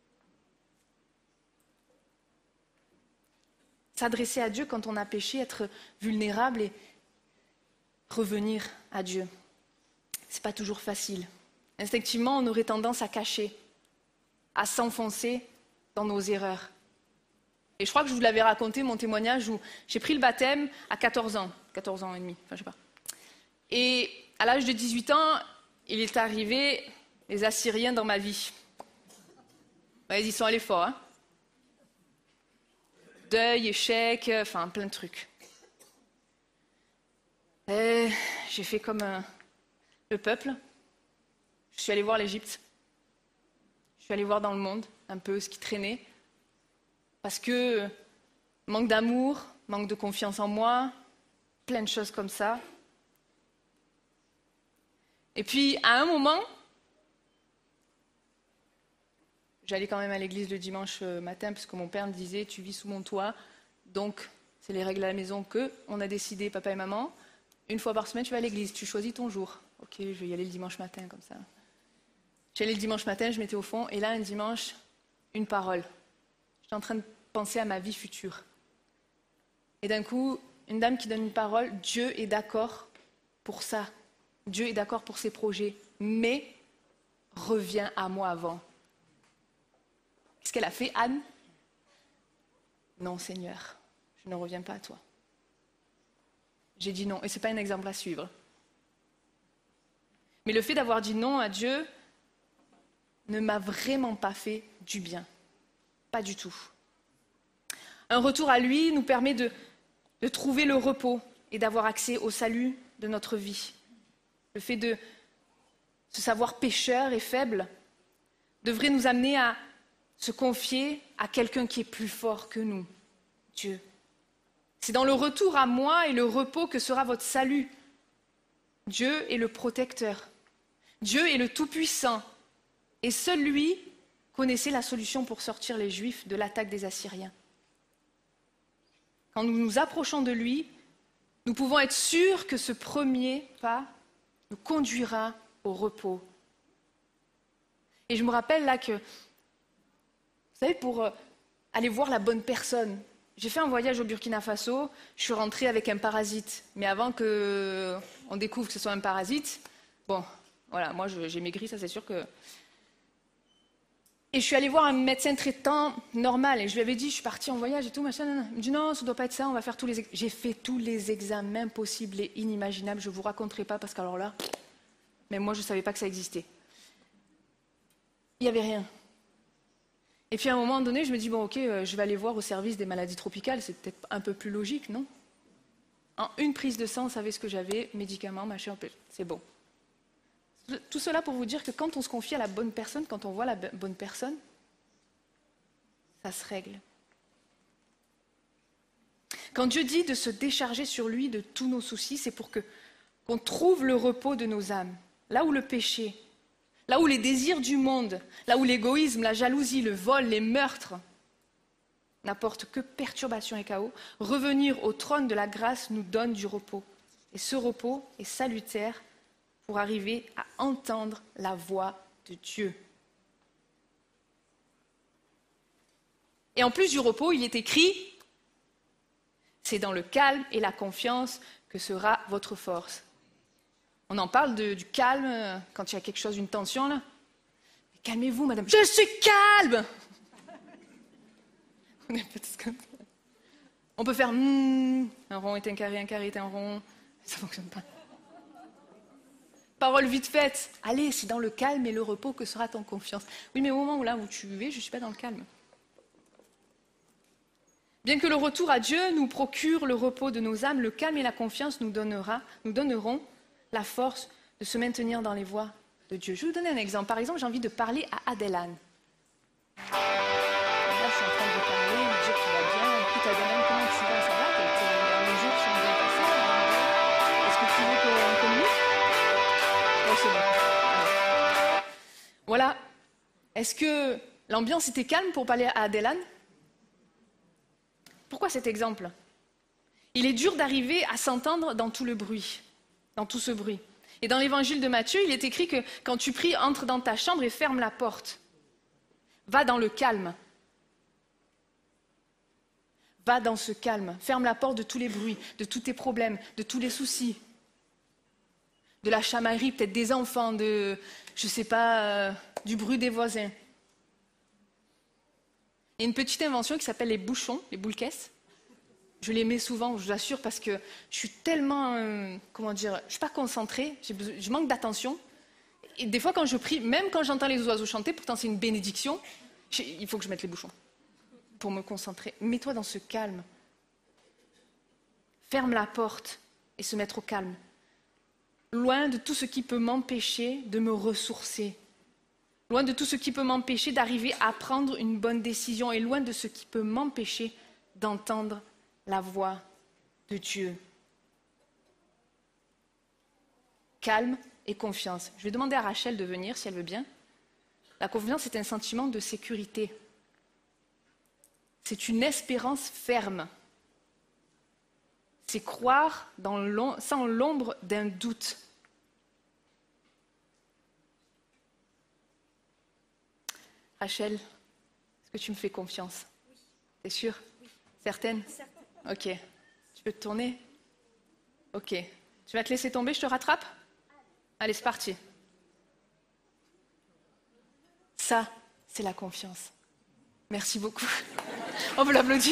[SPEAKER 7] S'adresser à Dieu quand on a péché, être vulnérable et revenir à Dieu. Ce n'est pas toujours facile. Instinctivement, on aurait tendance à cacher, à s'enfoncer dans nos erreurs. Et je crois que je vous l'avais raconté, mon témoignage, où j'ai pris le baptême à 14 ans et demi, enfin je sais pas. Et à l'âge de 18 ans, il est arrivé les Assyriens dans ma vie. Ouais, ils sont allés fort, hein. Deuil, échec, enfin plein de trucs. Et j'ai fait comme le peuple. Je suis allée voir l'Égypte. Je suis allée voir dans le monde un peu ce qui traînait. Parce que manque d'amour, manque de confiance en moi, plein de choses comme ça. Et puis, à un moment, j'allais quand même à l'église le dimanche matin, parce que mon père me disait « Tu vis sous mon toit, donc c'est les règles à la maison qu'on a décidé, papa et maman. Une fois par semaine, tu vas à l'église, tu choisis ton jour. » Ok, je vais y aller le dimanche matin, comme ça. J'allais le dimanche matin, je m'étais au fond, et là, un dimanche, une parole. J'étais en train de penser à ma vie future. Et d'un coup, une dame qui donne une parole, Dieu est d'accord pour ça. Dieu est d'accord pour ses projets, mais reviens à moi avant. Qu'est-ce qu'elle a fait, Anne? Non, Seigneur, je ne reviens pas à toi. J'ai dit non, et ce n'est pas un exemple à suivre. Mais le fait d'avoir dit non à Dieu ne m'a vraiment pas fait du bien. Pas du tout. Un retour à lui nous permet de trouver le repos et d'avoir accès au salut de notre vie. Le fait de se savoir pécheur et faible devrait nous amener à se confier à quelqu'un qui est plus fort que nous, Dieu. C'est dans le retour à moi et le repos que sera votre salut. Dieu est le protecteur. Dieu est le Tout-Puissant. Et seul lui connaissait la solution pour sortir les Juifs de l'attaque des Assyriens. Quand nous nous approchons de lui, nous pouvons être sûrs que ce premier pas nous conduira au repos. Et je me rappelle là que, vous savez, pour aller voir la bonne personne, j'ai fait un voyage au Burkina Faso, je suis rentrée avec un parasite. Mais avant qu'on découvre que ce soit un parasite, bon, voilà, moi j'ai maigri, ça c'est sûr que... Et je suis allée voir un médecin traitant normal et je lui avais dit, je suis partie en voyage et tout, machin. Il me dit non, ça ne doit pas être ça, on va faire tous les... J'ai fait tous les examens possibles et inimaginables, je ne vous raconterai pas parce qu'alors là, mais moi je ne savais pas que ça existait. Il n'y avait rien. Et puis à un moment donné, je me dis, bon ok, je vais aller voir au service des maladies tropicales, c'est peut-être un peu plus logique, non? En une prise de sang, on savait ce que j'avais, médicaments, machin, c'est bon. Tout cela pour vous dire que quand on se confie à la bonne personne, quand on voit la bonne personne, ça se règle. Quand Dieu dit de se décharger sur lui de tous nos soucis, c'est pour qu'on trouve le repos de nos âmes. Là où le péché, là où les désirs du monde, là où l'égoïsme, la jalousie, le vol, les meurtres n'apportent que perturbation et chaos, revenir au trône de la grâce nous donne du repos. Et ce repos est salutaire pour arriver à entendre la voix de Dieu. Et en plus du repos, il est écrit, c'est dans le calme et la confiance que sera votre force. On en parle du calme quand il y a quelque chose, une tension là. Mais calmez-vous, madame. Je suis calme. On est pas tous comme ça. On peut faire un rond est un carré est un rond. Ça ne fonctionne pas. Parole vite faite. Allez, c'est dans le calme et le repos que sera ton confiance. Oui, mais au moment où tu es, je ne suis pas dans le calme. Bien que le retour à Dieu nous procure le repos de nos âmes, le calme et la confiance nous donneront la force de se maintenir dans les voies de Dieu. Je vais vous donner un exemple. Par exemple, j'ai envie de parler à Adelan. Là, je suis en train de parler, de dire qu'il va bien. Écoute, Adelan, comment tu vas? Ça va? Les jours sont bien passés? Est-ce que tu veux qu'on communique? Oh, c'est bon. Voilà. Est-ce que l'ambiance était calme pour parler à Adelan? Pourquoi cet exemple? Il est dur d'arriver à s'entendre dans tout le bruit, dans tout ce bruit. Et dans l'évangile de Matthieu, il est écrit que quand tu pries, entre dans ta chambre et ferme la porte. Va dans le calme. Va dans ce calme. Ferme la porte de tous les bruits, de tous tes problèmes, de tous les soucis. De la chamaillerie, peut-être des enfants, de, je ne sais pas, du bruit des voisins. Il y a une petite invention qui s'appelle les bouchons, les boules caisses. Je les mets souvent, je vous assure, parce que je suis tellement, je ne suis pas concentrée, je manque d'attention. Et des fois, quand je prie, même quand j'entends les oiseaux chanter, pourtant c'est une bénédiction, il faut que je mette les bouchons pour me concentrer. Mets-toi dans ce calme. Ferme la porte et se mettre au calme. Loin de tout ce qui peut m'empêcher de me ressourcer. Loin de tout ce qui peut m'empêcher d'arriver à prendre une bonne décision et loin de ce qui peut m'empêcher d'entendre la voix de Dieu. Calme et confiance. Je vais demander à Rachel de venir, si elle veut bien. La confiance est un sentiment de sécurité. C'est une espérance ferme. C'est croire sans l'ombre d'un doute. Rachel, est-ce que tu me fais confiance? T'es sûre? Certaine? Ok. Tu peux te tourner? Ok. Tu vas te laisser tomber, je te rattrape? Allez, c'est parti. Ça, c'est la confiance. Merci beaucoup. On peut l'applaudir.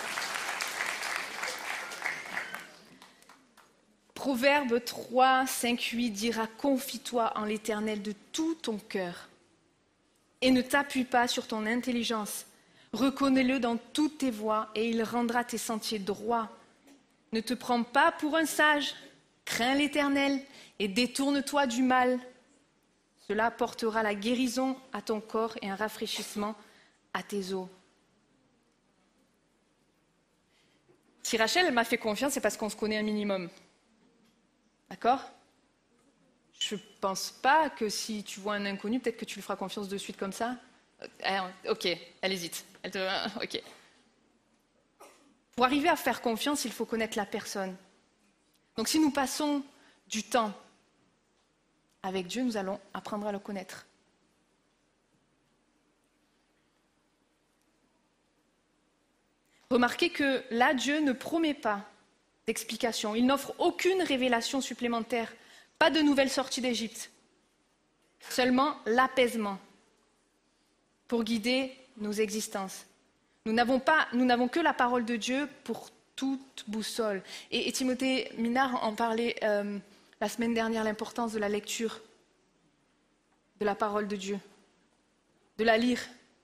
[SPEAKER 7] Proverbe 3, 5, 8 dira « Confie-toi en l'Éternel de tout ton cœur et ne t'appuie pas sur ton intelligence. Reconnais-le dans toutes tes voies et il rendra tes sentiers droits. Ne te prends pas pour un sage, crains l'Éternel et détourne-toi du mal. Cela apportera la guérison à ton corps et un rafraîchissement à tes os. » Si Rachel elle m'a fait confiance, c'est parce qu'on se connaît un minimum. D'accord? Je ne pense pas que si tu vois un inconnu, peut-être que tu lui feras confiance de suite comme ça. Ok, elle hésite. Ok. Pour arriver à faire confiance, il faut connaître la personne. Donc si nous passons du temps avec Dieu, nous allons apprendre à le connaître. Remarquez que là, Dieu ne promet pas d'explication. Il n'offre aucune révélation supplémentaire, pas de nouvelle sortie d'Égypte. Seulement l'apaisement pour guider nos existences. Nous n'avons que la parole de Dieu pour toute boussole. Et Timothée Minard en parlait la semaine dernière, l'importance de la lecture de la parole de Dieu, de la lire.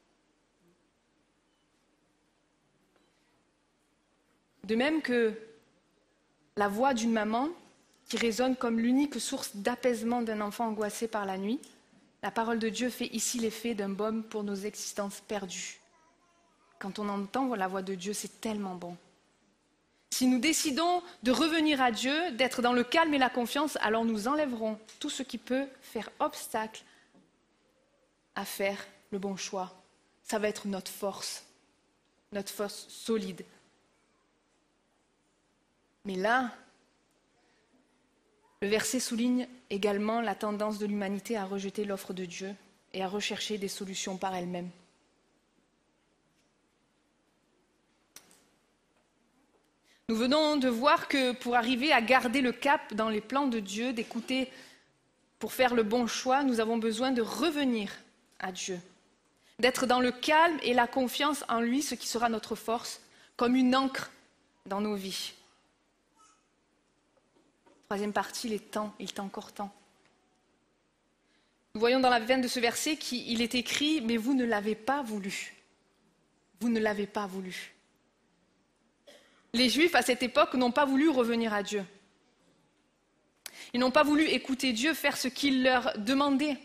[SPEAKER 7] De même que la voix d'une maman qui résonne comme l'unique source d'apaisement d'un enfant angoissé par la nuit, la parole de Dieu fait ici l'effet d'un baume pour nos existences perdues. Quand on entend la voix de Dieu, c'est tellement bon. Si nous décidons de revenir à Dieu, d'être dans le calme et la confiance, alors nous enlèverons tout ce qui peut faire obstacle à faire le bon choix. Ça va être notre force solide. Mais là, le verset souligne également la tendance de l'humanité à rejeter l'offre de Dieu et à rechercher des solutions par elle-même. Nous venons de voir que pour arriver à garder le cap dans les plans de Dieu, d'écouter pour faire le bon choix, nous avons besoin de revenir à Dieu, d'être dans le calme et la confiance en lui, ce qui sera notre force, comme une ancre dans nos vies. Troisième partie, il est encore temps. Nous voyons dans la veine de ce verset qu'il est écrit « Mais vous ne l'avez pas voulu. Vous ne l'avez pas voulu. » Les Juifs, à cette époque, n'ont pas voulu revenir à Dieu. Ils n'ont pas voulu écouter Dieu, faire ce qu'il leur demandait.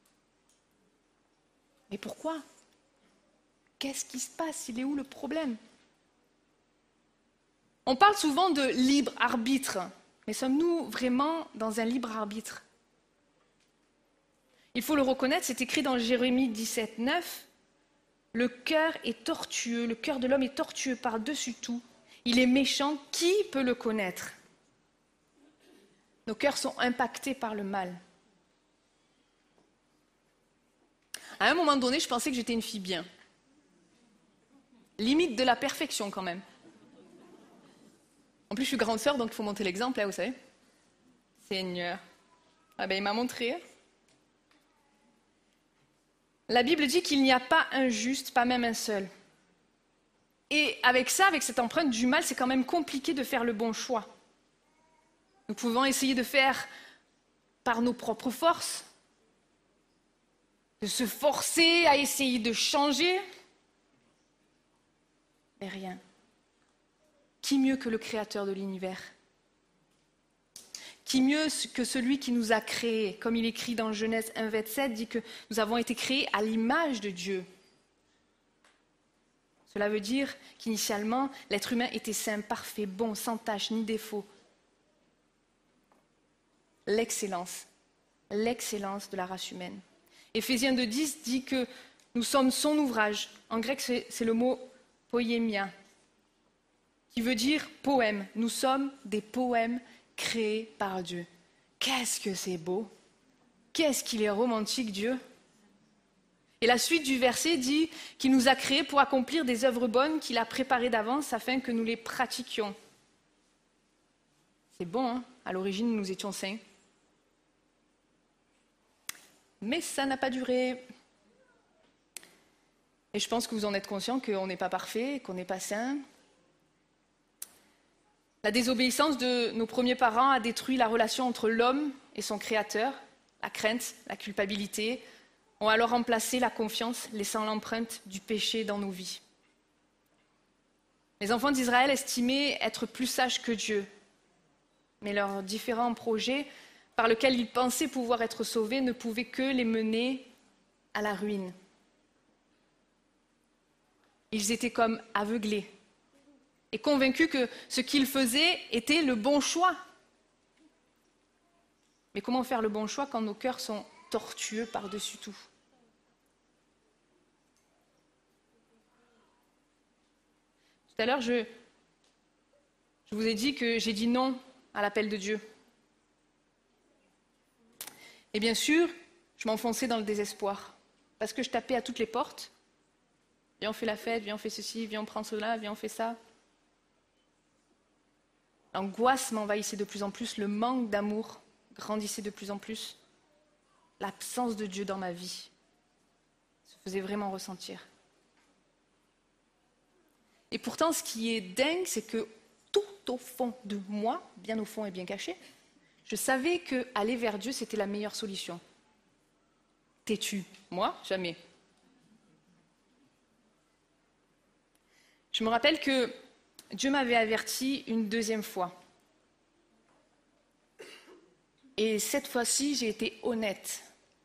[SPEAKER 7] Mais pourquoi? Qu'est-ce qui se passe? Il est où le problème? On parle souvent de libre arbitre. Mais sommes-nous vraiment dans un libre arbitre? Il faut le reconnaître, c'est écrit dans Jérémie 17, 9. Le cœur est tortueux, le cœur de l'homme est tortueux par-dessus tout. Il est méchant, qui peut le connaître? Nos cœurs sont impactés par le mal. À un moment donné, je pensais que j'étais une fille bien. Limite de la perfection quand même. En plus, je suis grande sœur, donc il faut montrer l'exemple, là, vous savez. Seigneur. Ah ben, il m'a montré. La Bible dit qu'il n'y a pas un juste, pas même un seul. Et avec ça, avec cette empreinte du mal, c'est quand même compliqué de faire le bon choix. Nous pouvons essayer de faire par nos propres forces, de se forcer à essayer de changer, mais rien. Qui mieux que le Créateur de l'univers? Qui mieux que celui qui nous a créés? Comme il écrit dans Genèse 1, 27, dit que nous avons été créés à l'image de Dieu. Cela veut dire qu'initialement, l'être humain était saint, parfait, bon, sans tache ni défaut. L'excellence de la race humaine. Éphésiens 2,10 dit que nous sommes son ouvrage. En grec, c'est le mot poiemia, qui veut dire poème. Nous sommes des poèmes créés par Dieu. Qu'est-ce que c'est beau! Qu'est-ce qu'il est romantique, Dieu! Et la suite du verset dit qu'il nous a créés pour accomplir des œuvres bonnes qu'il a préparées d'avance afin que nous les pratiquions. C'est bon, hein? À l'origine, nous étions saints. Mais ça n'a pas duré. Et je pense que vous en êtes conscients qu'on n'est pas parfait, qu'on n'est pas saint. La désobéissance de nos premiers parents a détruit la relation entre l'homme et son créateur. La crainte, la culpabilité ont alors remplacé la confiance, laissant l'empreinte du péché dans nos vies. Les enfants d'Israël estimaient être plus sages que Dieu, mais leurs différents projets par lesquels ils pensaient pouvoir être sauvés ne pouvaient que les mener à la ruine. Ils étaient comme aveuglés et convaincus que ce qu'ils faisaient était le bon choix. Mais comment faire le bon choix quand nos cœurs sont tortueux par-dessus tout? Tout à l'heure, je vous ai dit que j'ai dit non à l'appel de Dieu. Et bien sûr, je m'enfonçais dans le désespoir, parce que je tapais à toutes les portes. Viens, on fait la fête, viens, on fait ceci, viens, on prend cela, viens, on fait ça. L'angoisse m'envahissait de plus en plus, le manque d'amour grandissait de plus en plus. L'absence de Dieu dans ma vie se faisait vraiment ressentir. Et pourtant, ce qui est dingue, c'est que tout au fond de moi, bien au fond et bien caché, je savais qu'aller vers Dieu, c'était la meilleure solution. Têtu, moi, jamais. Je me rappelle que Dieu m'avait averti une deuxième fois. Et cette fois-ci, j'ai été honnête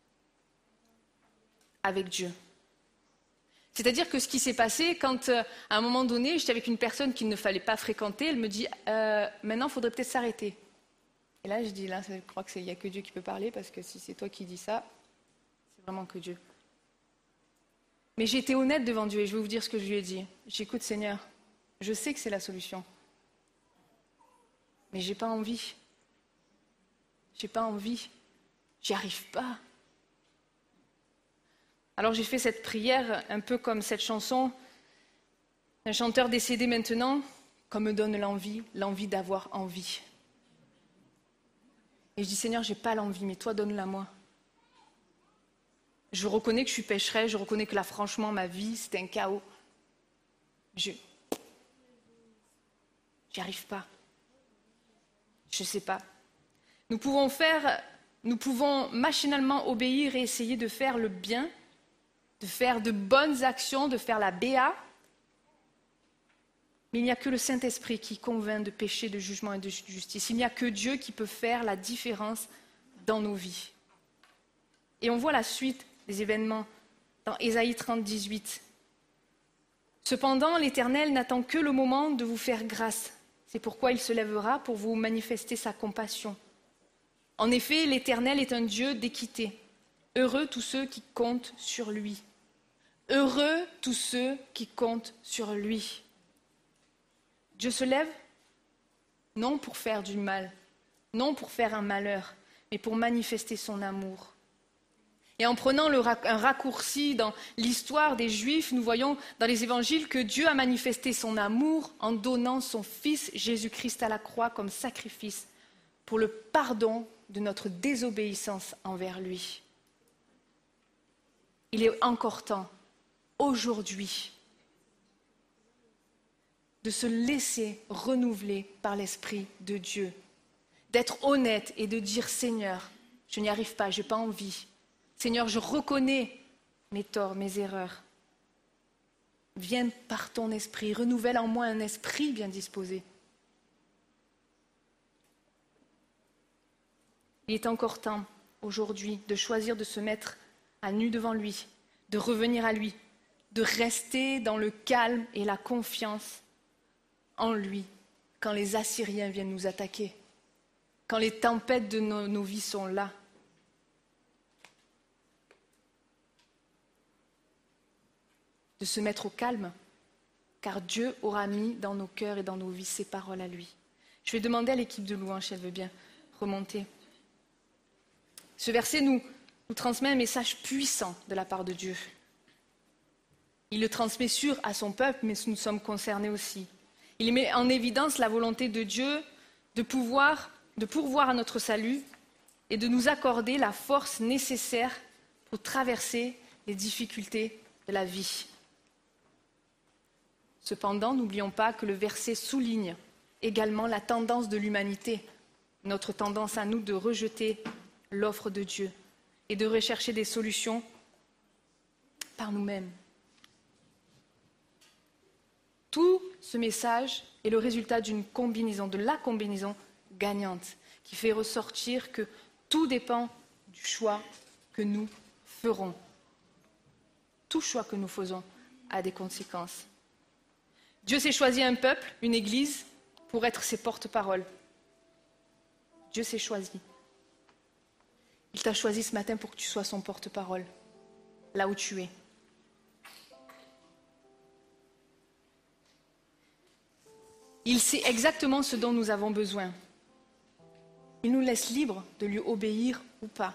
[SPEAKER 7] avec Dieu. C'est-à-dire que ce qui s'est passé, quand à un moment donné, j'étais avec une personne qu'il ne fallait pas fréquenter, elle me dit « maintenant, il faudrait peut-être s'arrêter ». Et là, je dis, là, je crois qu'il n'y a que Dieu qui peut parler, parce que si c'est toi qui dis ça, c'est vraiment que Dieu. Mais j'ai été honnête devant Dieu, et je vais vous dire ce que je lui ai dit. J'écoute, Seigneur, je sais que c'est la solution, mais j'ai pas envie. J'ai pas envie. J'y arrive pas. Alors j'ai fait cette prière, un peu comme cette chanson d'un chanteur décédé maintenant, comme me donne l'envie d'avoir envie. Et je dis, Seigneur, j'ai pas l'envie, mais toi, donne-la moi. Je reconnais que je suis pécheresse, je reconnais que là, franchement, ma vie, c'est un chaos. J'y arrive pas. Je sais pas. Nous pouvons machinalement obéir et essayer de faire le bien, de faire de bonnes actions, de faire la béa. Mais il n'y a que le Saint-Esprit qui convainc de péché, de jugement et de justice. Il n'y a que Dieu qui peut faire la différence dans nos vies. Et on voit la suite des événements dans Ésaïe 30, 18. Cependant, l'Éternel n'attend que le moment de vous faire grâce. C'est pourquoi il se lèvera pour vous manifester sa compassion. En effet, l'Éternel est un Dieu d'équité. Heureux tous ceux qui comptent sur lui. Heureux tous ceux qui comptent sur lui. Dieu se lève, non pour faire du mal, non pour faire un malheur, mais pour manifester son amour. Et en prenant un raccourci dans l'histoire des Juifs, nous voyons dans les évangiles que Dieu a manifesté son amour en donnant son Fils Jésus-Christ à la croix comme sacrifice pour le pardon de notre désobéissance envers lui. Il est encore temps, aujourd'hui, de se laisser renouveler par l'Esprit de Dieu, d'être honnête et de dire « Seigneur, je n'y arrive pas, je n'ai pas envie. Seigneur, je reconnais mes torts, mes erreurs. Viens par ton esprit, renouvelle en moi un esprit bien disposé. » Il est encore temps, aujourd'hui, de choisir de se mettre à nu devant lui, de revenir à lui, de rester dans le calme et la confiance en lui quand les Assyriens viennent nous attaquer, quand les tempêtes de nos vies sont là. De se mettre au calme, car Dieu aura mis dans nos cœurs et dans nos vies ses paroles à lui. Je vais demander à l'équipe de louange si elle veut bien remonter. Ce verset nous transmet un message puissant de la part de Dieu. Il le transmet à son peuple, mais nous sommes concernés aussi. Il met en évidence la volonté de Dieu de pourvoir à notre salut et de nous accorder la force nécessaire pour traverser les difficultés de la vie. Cependant, n'oublions pas que le verset souligne également la tendance de l'humanité, notre tendance à nous de rejeter l'offre de Dieu et de rechercher des solutions par nous-mêmes. Tout ce message est le résultat de la combinaison gagnante, qui fait ressortir que tout dépend du choix que nous ferons. Tout choix que nous faisons a des conséquences. Dieu s'est choisi un peuple, une église, pour être ses porte-paroles. Dieu s'est choisi. Il t'a choisi ce matin pour que tu sois son porte-parole, là où tu es. Il sait exactement ce dont nous avons besoin. Il nous laisse libres de lui obéir ou pas.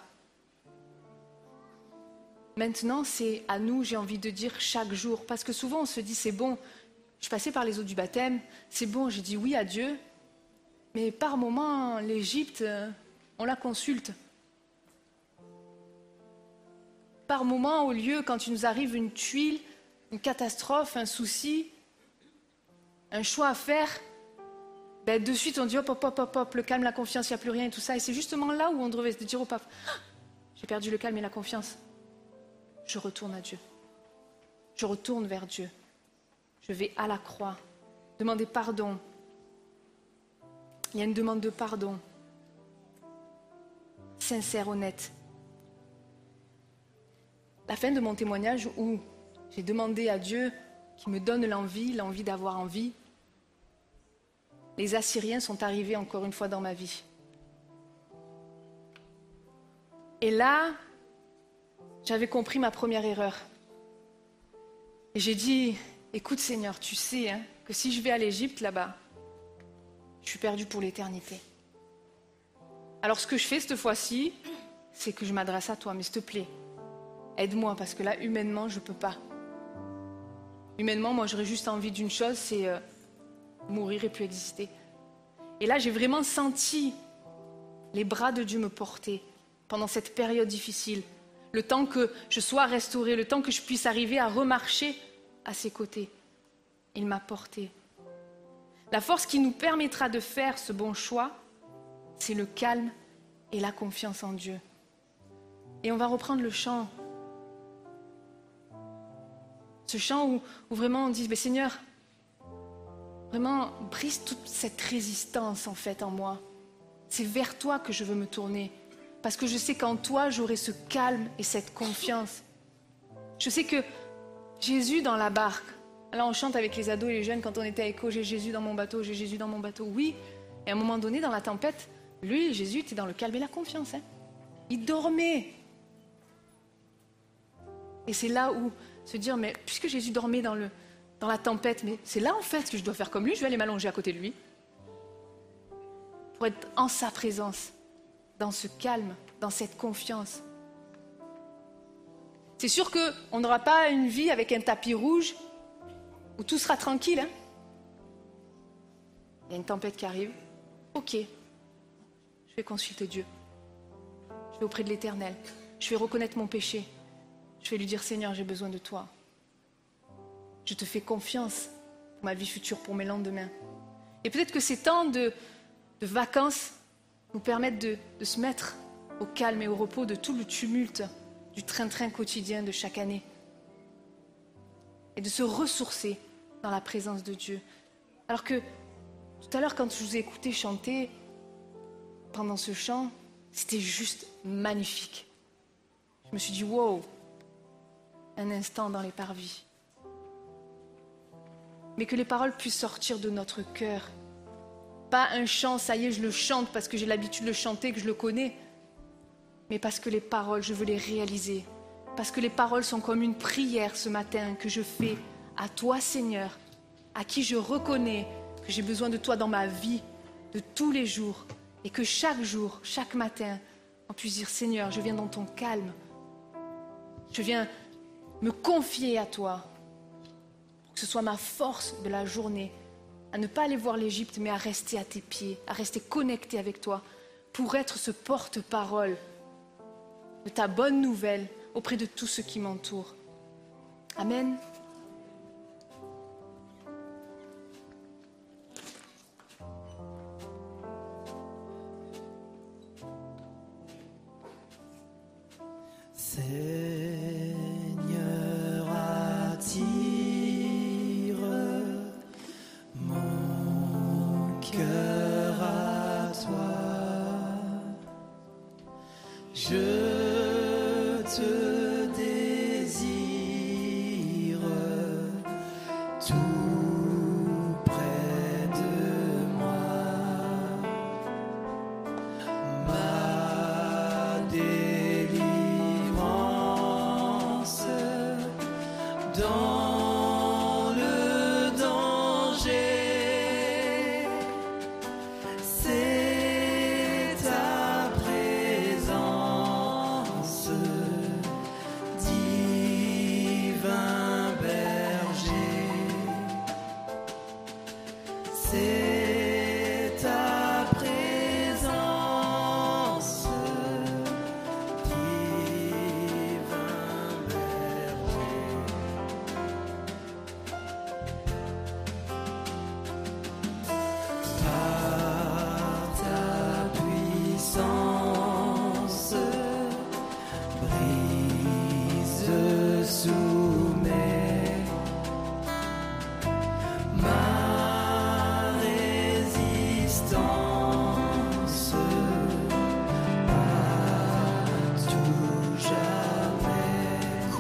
[SPEAKER 7] Maintenant, c'est à nous, j'ai envie de dire, chaque jour. Parce que souvent, on se dit, c'est bon, je passais par les eaux du baptême, c'est bon, j'ai dit oui à Dieu. Mais par moments, l'Égypte, on la consulte. Par moments, au lieu, quand il nous arrive une tuile, une catastrophe, un souci, un choix à faire, de suite on dit hop, le calme, la confiance, il n'y a plus rien et tout ça. Et c'est justement là où on devrait se dire au pape, j'ai perdu le calme et la confiance. Je retourne à Dieu. Je retourne vers Dieu. Je vais à la croix, demander pardon. Il y a une demande de pardon, sincère, honnête. La fin de mon témoignage où j'ai demandé à Dieu qui me donne l'envie d'avoir envie, les Assyriens sont arrivés encore une fois dans ma vie. Et là, j'avais compris ma première erreur. Et j'ai dit, écoute Seigneur, tu sais que si je vais à l'Égypte là-bas, je suis perdue pour l'éternité. Alors ce que je fais cette fois-ci, c'est que je m'adresse à toi, mais s'il te plaît, aide-moi, parce que là, humainement, je ne peux pas. Humainement, moi, j'aurais juste envie d'une chose, c'est mourir et plus exister. Et là, j'ai vraiment senti les bras de Dieu me porter pendant cette période difficile. Le temps que je sois restaurée, le temps que je puisse arriver à remarcher à ses côtés. Il m'a porté. La force qui nous permettra de faire ce bon choix, c'est le calme et la confiance en Dieu. Et on va reprendre le chant. Ce chant où vraiment on dit, mais Seigneur, vraiment brise toute cette résistance en fait en moi. C'est vers toi que je veux me tourner. Parce que je sais qu'en toi, j'aurai ce calme et cette confiance. Je sais que Jésus dans la barque, là on chante avec les ados et les jeunes quand on était à Écho, j'ai Jésus dans mon bateau, j'ai Jésus dans mon bateau. Oui, et à un moment donné, dans la tempête, lui, Jésus, était dans le calme et la confiance. Il dormait. Et c'est là où se dire, mais puisque Jésus dormait dans la tempête, mais c'est là en fait que je dois faire comme lui, je vais aller m'allonger à côté de lui. Pour être en sa présence, dans ce calme, dans cette confiance. C'est sûr qu'on n'aura pas une vie avec un tapis rouge où tout sera tranquille. Il y a une tempête qui arrive. Ok, je vais consulter Dieu. Je vais auprès de l'Éternel. Je vais reconnaître mon péché. Je vais lui dire, Seigneur, j'ai besoin de toi. Je te fais confiance pour ma vie future, pour mes lendemains. Et peut-être que ces temps de vacances nous permettent de se mettre au calme et au repos de tout le tumulte du train-train quotidien de chaque année. Et de se ressourcer dans la présence de Dieu. Alors que tout à l'heure, quand je vous ai écouté chanter pendant ce chant, c'était juste magnifique. Je me suis dit, wow, un instant dans les parvis. Mais que les paroles puissent sortir de notre cœur. Pas un chant, ça y est, je le chante parce que j'ai l'habitude de le chanter, que je le connais. Mais parce que les paroles, je veux les réaliser. Parce que les paroles sont comme une prière ce matin que je fais à toi, Seigneur, à qui je reconnais que j'ai besoin de toi dans ma vie de tous les jours. Et que chaque jour, chaque matin, on puisse dire, Seigneur, je viens dans ton calme. Je viens me confier à toi. que ce soit ma force de la journée, à ne pas aller voir l'Égypte, mais à rester à tes pieds, à rester connecté avec toi, pour être ce porte-parole de ta bonne nouvelle auprès de tous ceux qui m'entourent. Amen.
[SPEAKER 2] Seigneur, attire mon cœur à toi. Je te désire tout près de moi. Ma délivrance dans le danger, c'est ta présence, divin berger. C'est ta présence, divin berger. Par ta puissance, brise, soumets ma résistance à tout jamais.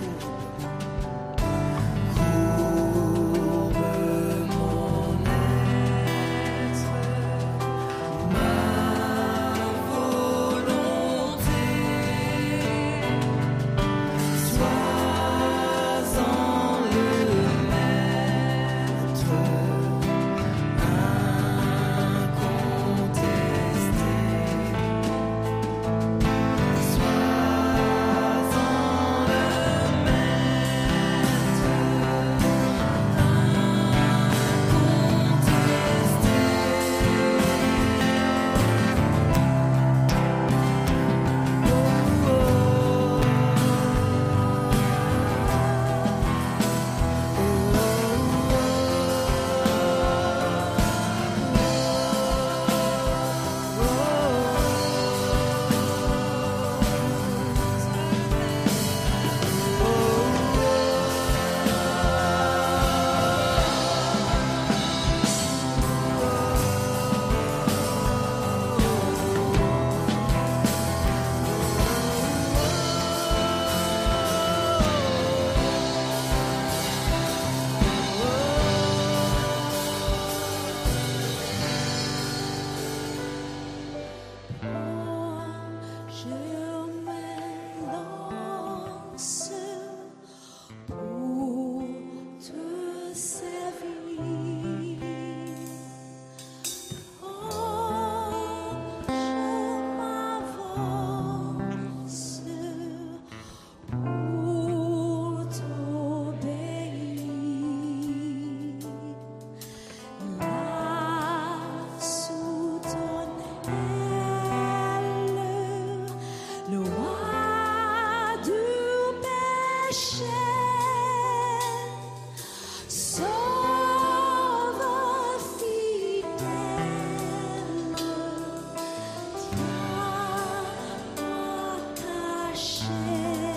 [SPEAKER 2] Courbe mon être, ma volonté, sois-en le maître incontesté. Sois-en le maître je m'élance pour te servir. Je m'avance pour t'obéir. Là sous ton aile, le roi du péché, sauveur fidèle, tiens-moi caché.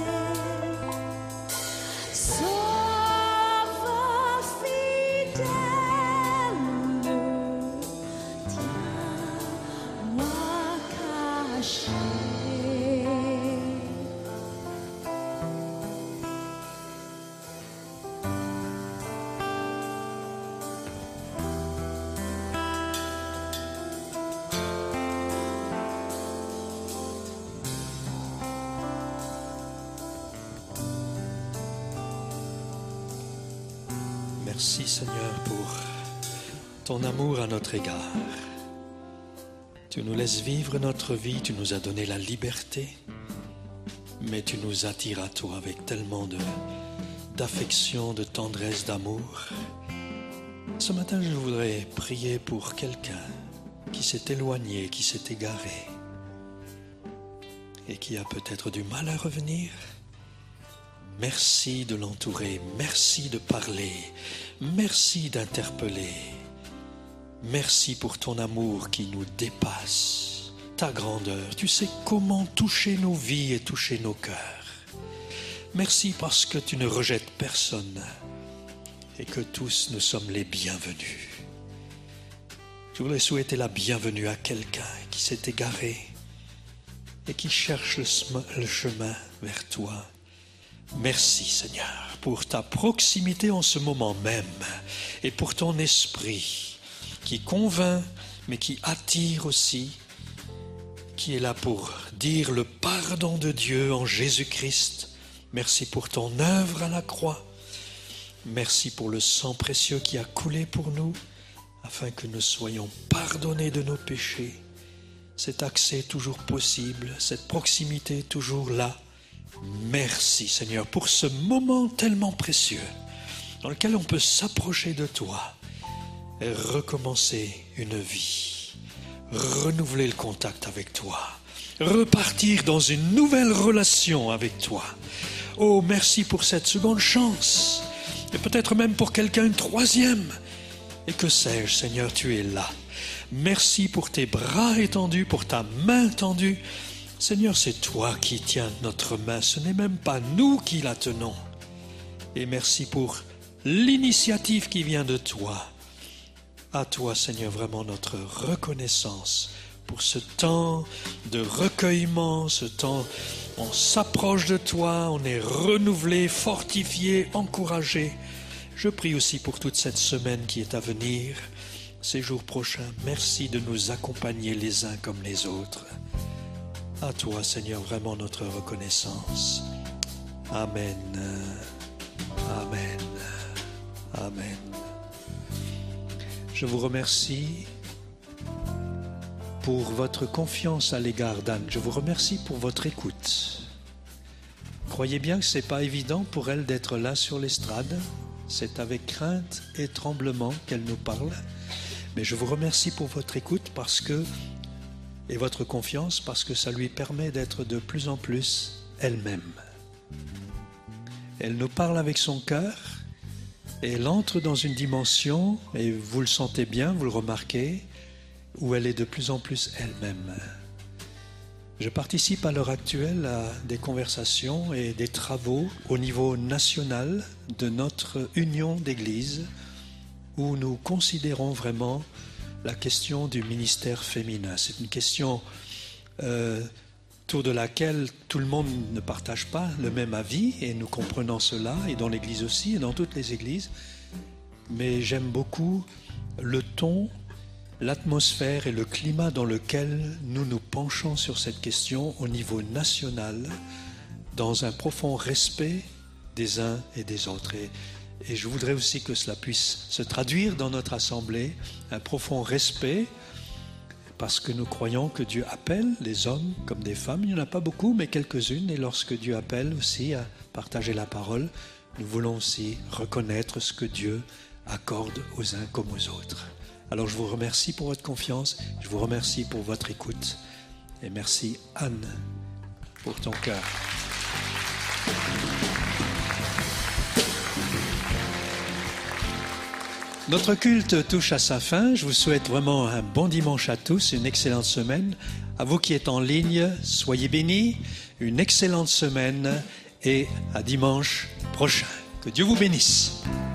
[SPEAKER 2] Sauveur fidèle, tiens-moi caché.
[SPEAKER 4] Merci Seigneur pour ton amour à notre égard. Tu nous laisses vivre notre vie, tu nous as donné la liberté, mais tu nous attires à toi avec tellement d'affection, de tendresse, d'amour. Ce matin, je voudrais prier pour quelqu'un qui s'est éloigné, qui s'est égaré et qui a peut-être du mal à revenir. Merci de l'entourer, merci de parler, merci d'interpeller. Merci pour ton amour qui nous dépasse, ta grandeur. Tu sais comment toucher nos vies et toucher nos cœurs. Merci parce que tu ne rejettes personne et que tous nous sommes les bienvenus. Je voudrais souhaiter la bienvenue à quelqu'un qui s'est égaré et qui cherche le chemin vers toi. Merci Seigneur pour ta proximité en ce moment même et pour ton esprit qui convainc mais qui attire aussi, qui est là pour dire le pardon de Dieu en Jésus-Christ. Merci pour ton œuvre à la croix. Merci pour le sang précieux qui a coulé pour nous afin que nous soyons pardonnés de nos péchés. Cet accès est toujours possible, cette proximité est toujours là. Merci Seigneur pour ce moment tellement précieux dans lequel on peut s'approcher de toi et recommencer une vie, renouveler le contact avec toi, repartir dans une nouvelle relation avec toi. Oh, merci pour cette seconde chance et peut-être même pour quelqu'un une troisième. Et que sais-je, Seigneur, tu es là. Merci pour tes bras étendus, pour ta main tendue. Seigneur, c'est toi qui tiens notre main, ce n'est même pas nous qui la tenons. Et merci pour l'initiative qui vient de toi. À toi, Seigneur, vraiment notre reconnaissance pour ce temps de recueillement, ce temps où on s'approche de toi, on est renouvelé, fortifié, encouragé. Je prie aussi pour toute cette semaine qui est à venir, ces jours prochains. Merci de nous accompagner les uns comme les autres. À toi, Seigneur, vraiment notre reconnaissance. Amen. Amen. Amen. Je vous remercie pour votre confiance à l'égard d'Anne. Je vous remercie pour votre écoute. Croyez bien que ce n'est pas évident pour elle d'être là sur l'estrade. C'est avec crainte et tremblement qu'elle nous parle. Mais je vous remercie pour votre écoute et votre confiance parce que ça lui permet d'être de plus en plus elle-même. Elle nous parle avec son cœur et elle entre dans une dimension, et vous le sentez bien, vous le remarquez, où elle est de plus en plus elle-même. Je participe à l'heure actuelle à des conversations et des travaux au niveau national de notre union d'église où nous considérons vraiment la question du ministère féminin. C'est une question autour de laquelle tout le monde ne partage pas le même avis et nous comprenons cela, et dans l'église aussi et dans toutes les églises. Mais j'aime beaucoup le ton, l'atmosphère et le climat dans lequel nous nous penchons sur cette question au niveau national, dans un profond respect des uns et des autres. Et je voudrais aussi que cela puisse se traduire dans notre assemblée, un profond respect, parce que nous croyons que Dieu appelle les hommes comme des femmes. Il n'y en a pas beaucoup, mais quelques-unes. Et lorsque Dieu appelle aussi à partager la parole, nous voulons aussi reconnaître ce que Dieu accorde aux uns comme aux autres. Alors je vous remercie pour votre confiance, je vous remercie pour votre écoute. Et merci Anne pour ton cœur. Notre culte touche à sa fin. Je vous souhaite vraiment un bon dimanche à tous, une excellente semaine. À vous qui êtes en ligne, soyez bénis, une excellente semaine et à dimanche prochain. Que Dieu vous bénisse.